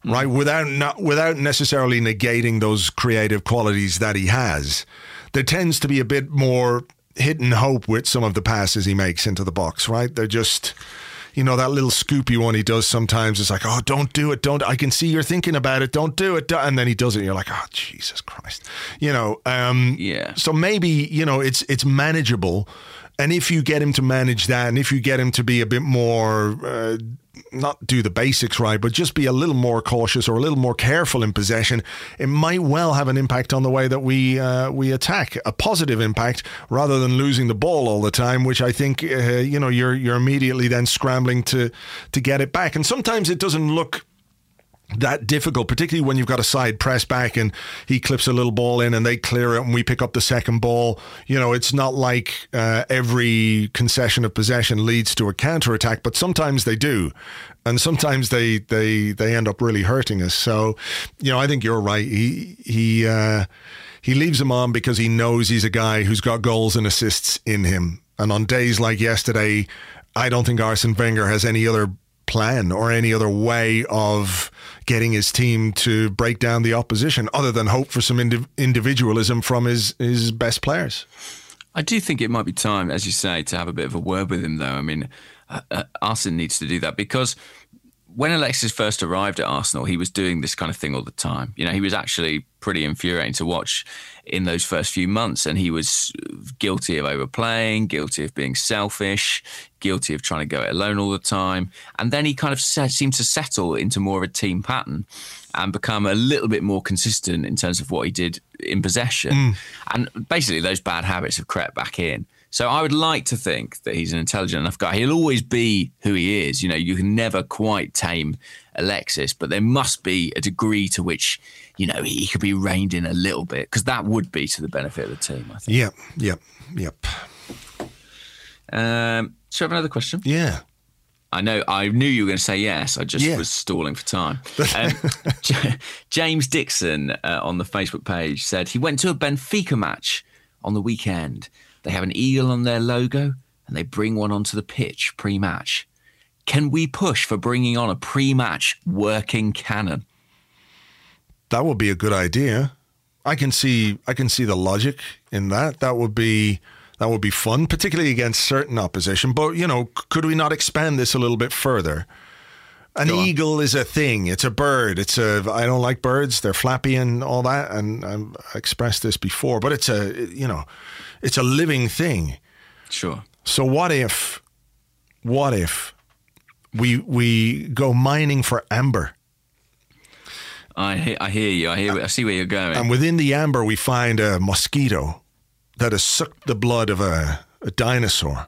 right? Without not without necessarily negating those creative qualities that he has. There tends to be a bit more hit and hope with some of the passes he makes into the box, right? They're just, you know, that little scoopy one he does sometimes. It's like, oh, don't do it. Don't, I can see you're thinking about it. Don't do it. And then he does it. And you're like, oh, Jesus Christ. You know, um, yeah. So maybe, you know, it's, it's manageable. And if you get him to manage that, and if you get him to be a bit more, uh, not do the basics right, but just be a little more cautious or a little more careful in possession, it might well have an impact on the way that we uh, we attack, a positive impact, rather than losing the ball all the time, which I think uh, you know you're you're immediately then scrambling to to get it back. And sometimes it doesn't look that difficult, particularly when you've got a side press back and he clips a little ball in and they clear it and we pick up the second ball. You know, it's not like uh, every concession of possession leads to a counter-attack, but sometimes they do. And sometimes they they they end up really hurting us. So, you know, I think you're right. He he uh, he leaves him on because he knows he's a guy who's got goals and assists in him. And on days like yesterday, I don't think Arsene Wenger has any other plan or any other way of getting his team to break down the opposition other than hope for some indiv- individualism from his, his best players. I do think it might be time, as you say, to have a bit of a word with him, though. I mean, uh, uh, Arsene needs to do that because when Alexis first arrived at Arsenal, he was doing this kind of thing all the time. You know, he was actually pretty infuriating to watch in those first few months, and he was guilty of overplaying, guilty of being selfish, guilty of trying to go it alone all the time. And then he kind of set, seemed to settle into more of a team pattern and become a little bit more consistent in terms of what he did in possession. Mm. And basically those bad habits have crept back in. So I would like to think that he's an intelligent enough guy. He'll always be who he is. You know, you can never quite tame Alexis, but there must be a degree to which, you know, he could be reined in a little bit, because that would be to the benefit of the team, I think. Yep, yep, yep. Um, so I have another question? Yeah. I know, I knew you were going to say yes. I just yeah. was stalling for time. Um, J- James Dixon uh, on the Facebook page said he went to a Benfica match on the weekend. They have an eagle on their logo and they bring one onto the pitch pre-match. Can we push for bringing on a pre-match working cannon? That would be a good idea. I can see I can see the logic in that. That would be that would be fun, particularly against certain opposition. But, you know, could we not expand this a little bit further? An Go eagle on. is a thing. It's a bird. It's a. I don't like birds. They're flappy and all that. And I've expressed this before. But it's a, you know, it's a living thing. Sure. So what if, what if we we go mining for amber? I hear, I hear you. I hear. I see where you're going. And within the amber, we find a mosquito that has sucked the blood of a, a dinosaur.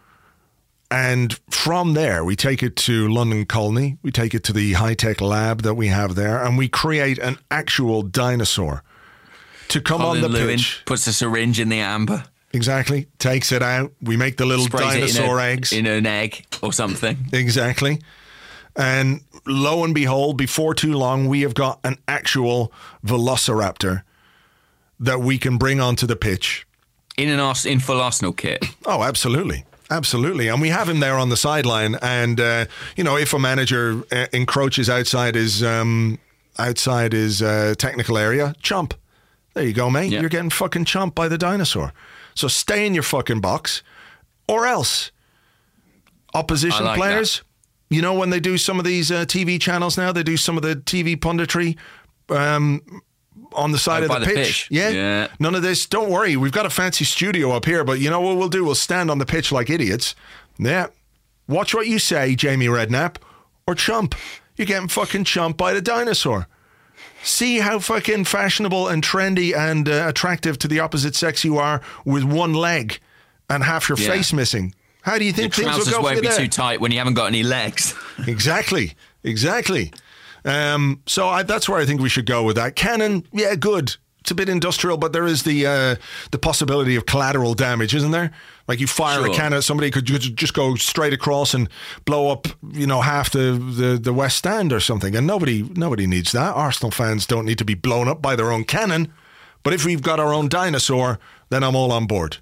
And from there, we take it to London Colney. We take it to the high-tech lab that we have there, and we create an actual dinosaur to come Colin on the Lewin pitch. Puts a syringe in the amber. Exactly. Takes it out. We make the little Sprays dinosaur it in a, eggs. in an egg or something. Exactly. And lo and behold, before too long, we have got an actual velociraptor that we can bring onto the pitch. In an Ars- in full Arsenal kit. Oh, absolutely. Absolutely. And we have him there on the sideline. And, uh, you know, if a manager uh, encroaches outside his um, outside his uh, technical area, chomp. There you go, mate. Yeah. You're getting fucking chomped by the dinosaur. So stay in your fucking box or else. Opposition like players, that. You know, when they do some of these uh, T V channels now, they do some of the T V punditry um, on the side oh, of the, the pitch. pitch. Yeah? yeah. None of this. Don't worry. We've got a fancy studio up here, but you know what we'll do? We'll stand on the pitch like idiots. Yeah. Watch what you say, Jamie Redknapp, or chump. You're getting fucking chumped by the dinosaur. See how fucking fashionable and trendy and uh, attractive to the opposite sex you are with one leg and half your yeah. face missing. How do you think your things will go won't for you be there? too tight when you haven't got any legs. Exactly. Exactly. Um, so I, that's where I think we should go with that. Cannon, yeah, good. It's a bit industrial, but there is the uh, the possibility of collateral damage, isn't there? Like you fire sure. a cannon, somebody could just go straight across and blow up, you know, half the, the, the West Stand or something. And nobody nobody needs that. Arsenal fans don't need to be blown up by their own cannon. But if we've got our own dinosaur, then I'm all on board.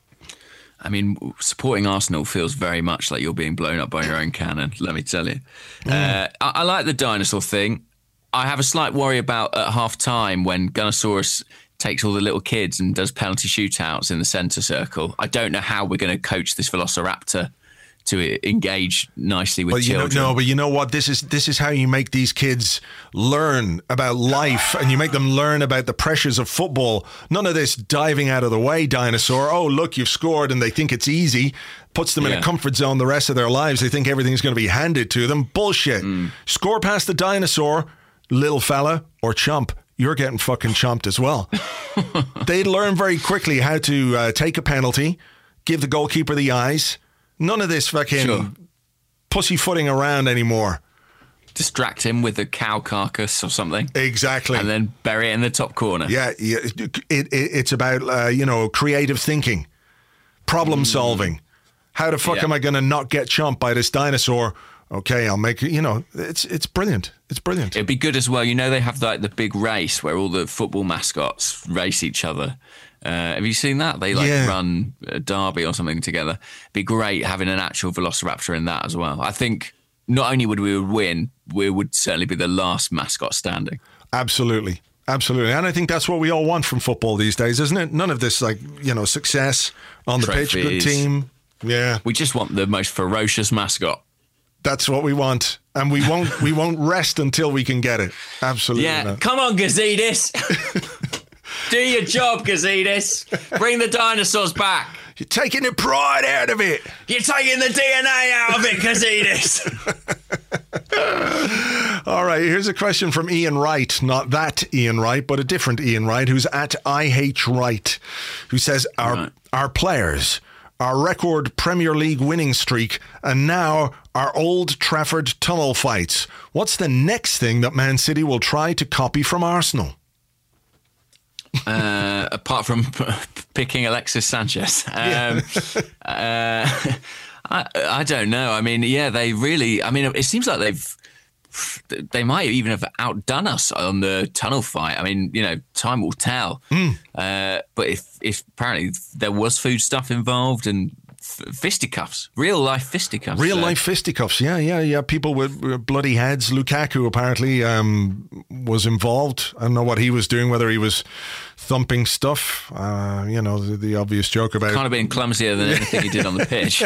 I mean, supporting Arsenal feels very much like you're being blown up by your own cannon, let me tell you. Mm. Uh, I, I like the dinosaur thing. I have a slight worry about at half time when Gunnosaurus takes all the little kids and does penalty shootouts in the centre circle. I don't know how we're going to coach this Velociraptor to engage nicely with but you children. Know, no, but you know what? This is this is how you make these kids learn about life, and you make them learn about the pressures of football. None of this diving out of the way, dinosaur. Oh, look, you've scored, and they think it's easy. Puts them in Yeah. a comfort zone the rest of their lives. They think everything's going to be handed to them. Bullshit. Mm. Score past the dinosaur, little fella, or chump. You're getting fucking chumped as well. They learn very quickly how to uh, take a penalty, give the goalkeeper the eyes. None of this fucking Sure. pussyfooting around anymore. Distract him with a cow carcass or something. Exactly. And then bury it in the top corner. Yeah, yeah it, it, it's about, uh, you know, creative thinking, problem solving. How the fuck Yeah. am I going to not get chumped by this dinosaur? Okay, I'll make it, you know, it's it's brilliant. It's brilliant. It'd be good as well. You know, they have like the big race where all the football mascots race each other. Uh, have you seen that? They like Yeah. run a derby or something together. Be great having an actual Velociraptor in that as well. I think not only would we win, we would certainly be the last mascot standing. Absolutely. Absolutely. And I think that's what we all want from football these days, isn't it? None of this, like, you know, success on the pitch, good Trophies. team. Yeah. We just want the most ferocious mascot. That's what we want. And we won't we won't rest until we can get it. Absolutely. Yeah, not. come on, Gazidis. Do your job, Gazidis. Bring the dinosaurs back. You're taking the pride out of it. You're taking the D N A out of it, Gazidis. All right, here's a question from Ian Wright. Not that Ian Wright, but a different Ian Wright, who's at I H Wright, who says, our, Right. our players, our record Premier League winning streak, and now our Old Trafford tunnel fights. What's the next thing that Man City will try to copy from Arsenal? Uh, apart from p- picking Alexis Sanchez. Um, uh, I, I don't know. I mean, yeah, they really, I mean, it seems like they've, they might even have outdone us on the tunnel fight. I mean, you know, time will tell. Mm. Uh, but if, if apparently there was food stuff involved and f- fisticuffs, real life fisticuffs. Real so- life fisticuffs, yeah, yeah, yeah. People with uh, bloody heads. Lukaku apparently um, was involved. I don't know what he was doing, whether he was thumping stuff. Uh, you know, the, the obvious joke about. Kind of been clumsier than anything he did on the pitch.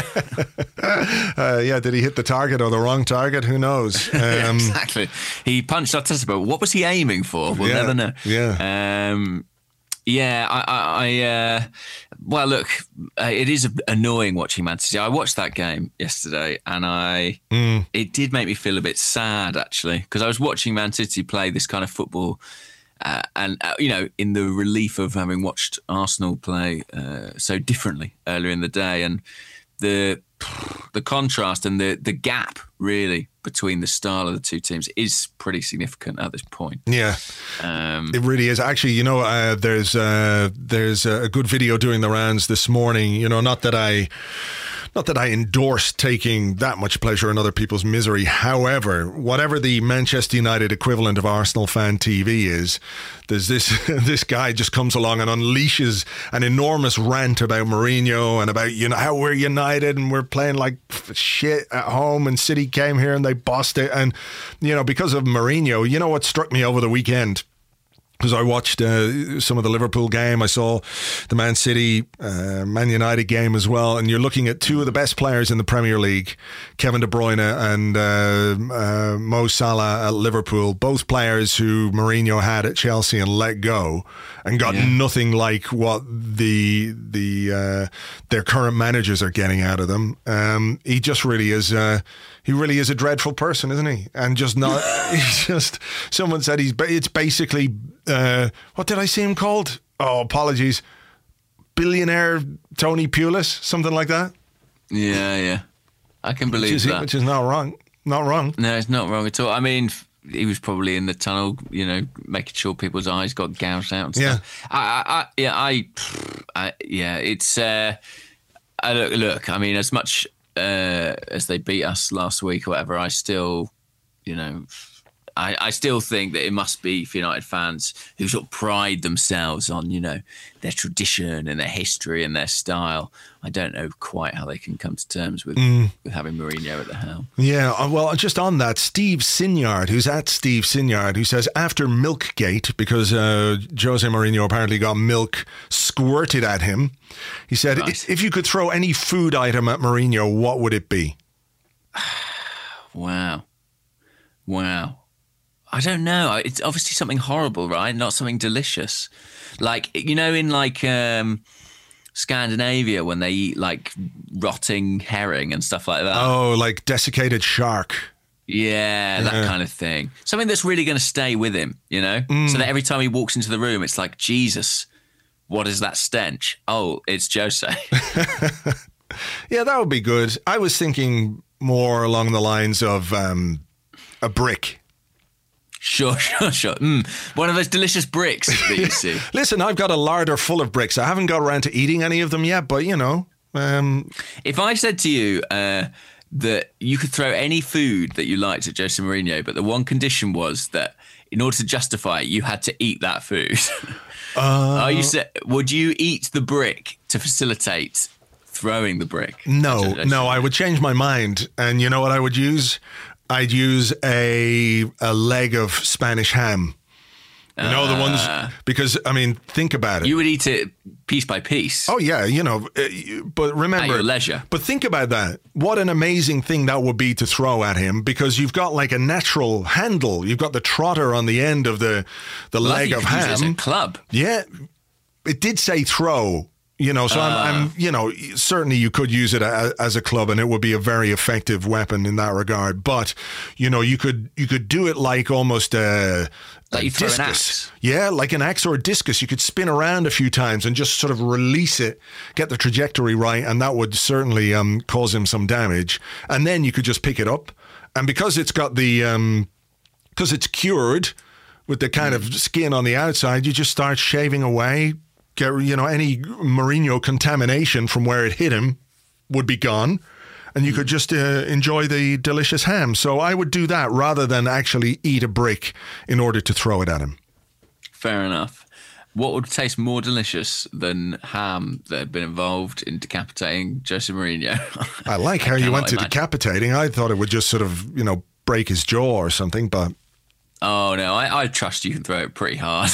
Uh, yeah, did he hit the target or the wrong target? Who knows? Um, Exactly. He punched Arteta, but what was he aiming for? We'll Yeah, never know. yeah. Um, yeah, I, I, I uh, well, look, uh, it is annoying watching Man City. I watched that game yesterday, and I, Mm. it did make me feel a bit sad actually, because I was watching Man City play this kind of football. Uh, and, uh, you know, in the relief of having watched Arsenal play uh, so differently earlier in the day, and the the contrast and the, the gap, really, between the style of the two teams is pretty significant at this point. yeah. Um, It really is. Actually, you know, uh, there's uh, there's a good video doing the rounds this morning. You know, not that I, not that I endorse taking that much pleasure in other people's misery. However, whatever the Manchester United equivalent of Arsenal Fan T V is, there's this this guy just comes along and unleashes an enormous rant about Mourinho and about, you know, how we're united and we're playing like shit at home, and City came here and they bossed it, and you know, because of Mourinho. You know what struck me over the weekend? Because I watched uh, some of the Liverpool game, I saw the Man City, uh, Man United game as well, and you're looking at two of the best players in the Premier League, Kevin De Bruyne and uh, uh, Mo Salah at Liverpool, both players who Mourinho had at Chelsea and let go, and got Yeah. nothing like what the the uh, their current managers are getting out of them. Um, he just really is. Uh, He really is a dreadful person, isn't he? And just not. He's just. Someone said he's. It's basically. Uh, what did I see him called? Oh, apologies. Billionaire Tony Pulis, something like that. yeah, yeah. I can believe Which is, that. which is not wrong. Not wrong. No, it's not wrong at all. I mean, f- he was probably in the tunnel, you know, making sure people's eyes got gouged out and Yeah. stuff. I, I, I, yeah, I, I, yeah, it's, uh, I, look, look, I mean, as much uh, as they beat us last week or whatever, I still, you know, I, I still think that it must be for United fans who sort of pride themselves on, you know, their tradition and their history and their style. I don't know quite how they can come to terms with, mm. with having Mourinho at the helm. Yeah, well, just on that, Steve Sinyard, who's at Steve Sinyard, who says after Milkgate, because uh, Jose Mourinho apparently got milk squirted at him, he said, right. if you could throw any food item at Mourinho, what would it be? Wow. Wow. I don't know. It's obviously something horrible, right? Not something delicious. Like, you know, in like um, Scandinavia when they eat like rotting herring and stuff like that. Oh, like desiccated shark. Yeah, that yeah. kind of thing. Something that's really going to stay with him, you know? Mm. So that every time he walks into the room, it's like, Jesus, what is that stench? Oh, it's Jose. Yeah, that would be good. I was thinking more along the lines of um, a brick. Sure, sure, sure. Mm, one of those delicious bricks that you see. Listen, I've got a larder full of bricks. I haven't got around to eating any of them yet, but, you know. Um... If I said to you uh, that you could throw any food that you liked at Jose Mourinho, but the one condition was that in order to justify it, you had to eat that food. uh... Are you sa- would you eat the brick to facilitate throwing the brick? No, no, I would change my mind. And you know what I would use? I'd use a a leg of Spanish ham. You know, uh, the ones, because, I mean, think about it. You would eat it piece by piece. Oh, yeah, you know, but remember. At your leisure. But think about that. What an amazing thing that would be to throw at him, because you've got like a natural handle. You've got the trotter on the end of the, the well, leg of ham. Use it as a club. Yeah. It did say throw. You know, so uh, I'm, I'm, you know, certainly you could use it a, as a club and it would be a very effective weapon in that regard. But, you know, you could you could do it like almost a, like a you throw discus. An axe. Yeah, like an axe or a discus. You could spin around a few times and just sort of release it, get the trajectory right, and that would certainly um, cause him some damage. And then you could just pick it up. And because it's got the, um, because it's cured with the kind of skin on the outside, you just start shaving away. Get, you know, any Mourinho contamination from where it hit him would be gone, and you could just uh, enjoy the delicious ham. So I would do that rather than actually eat a brick in order to throw it at him. Fair enough. What would taste more delicious than ham that had been involved in decapitating Jose Mourinho? I like how I you went to imagine. decapitating. I thought it would just sort of, you know, break his jaw or something, but... Oh, no, I, I trust you can throw it pretty hard.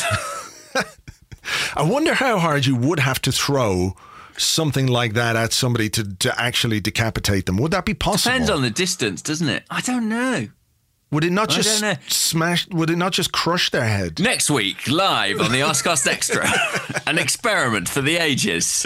I wonder how hard you would have to throw something like that at somebody to, to actually decapitate them. Would that be possible? Depends on the distance, doesn't it? I don't know. Would it not just smash? Would it not just crush their head? Next week, live on the Arscast Extra, an experiment for the ages.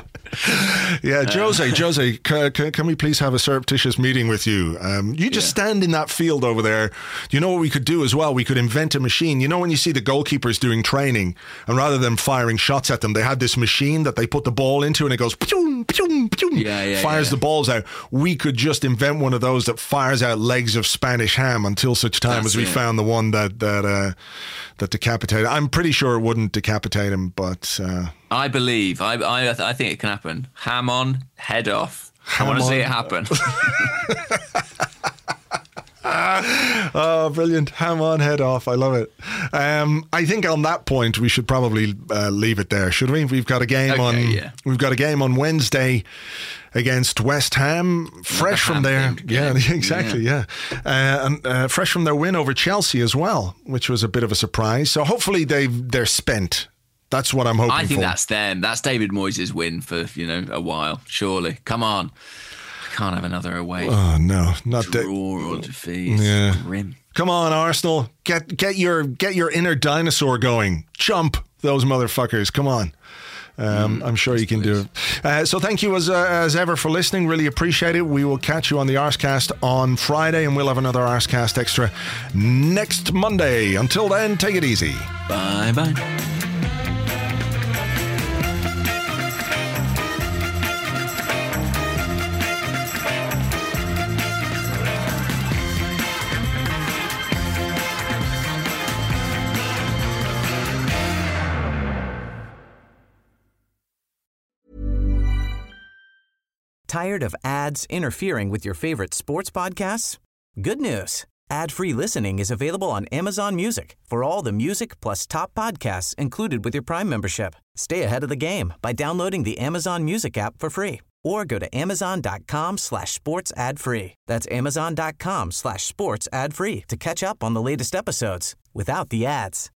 Yeah, Jose, Jose, can, can we please have a surreptitious meeting with you? Um, you just yeah. stand in that field over there. You know what we could do as well? We could invent a machine. You know when you see the goalkeepers doing training, and rather than firing shots at them, they had this machine that they put the ball into and it goes, pew, pew, pew, yeah, yeah, fires yeah. the balls out. We could just invent one of those that fires out legs of Spanish ham until such time That's as we it. found the one that that uh, that decapitated. I'm pretty sure it wouldn't decapitate him, but... Uh, I believe. I, I I think it can happen. Ham on, head off. Ham I want to see it happen. Oh, brilliant. Ham on, head off. I love it. Um, I think on that point, we should probably uh, leave it there, should we? We've got a game okay, on yeah. We've got a game on Wednesday against West Ham, fresh from their yeah exactly yeah, yeah. Uh, and uh, fresh from their win over Chelsea as well, which was a bit of a surprise. So hopefully they they're spent. That's what I'm hoping for. I think for. that's them. That's David Moyes' win for, you know, a while. Surely. Come on. We can't have another away. Oh, no. Not that. Draw or defeat. Yeah. Grim. Come on, Arsenal. Get get your get your inner dinosaur going. Jump, those motherfuckers. Come on. Um, mm, I'm sure you can please. do it. Uh, so thank you as uh, as ever for listening. Really appreciate it. We will catch you on the Arscast on Friday, and we'll have another Arscast Extra next Monday. Until then, take it easy. Bye-bye. Tired of ads interfering with your favorite sports podcasts? Good news. Ad-free listening is available on Amazon Music for all the music plus top podcasts included with your Prime membership. Stay ahead of the game by downloading the Amazon Music app for free or go to amazon.com slash sports ad free. That's amazon.com slash sports ad free to catch up on the latest episodes without the ads.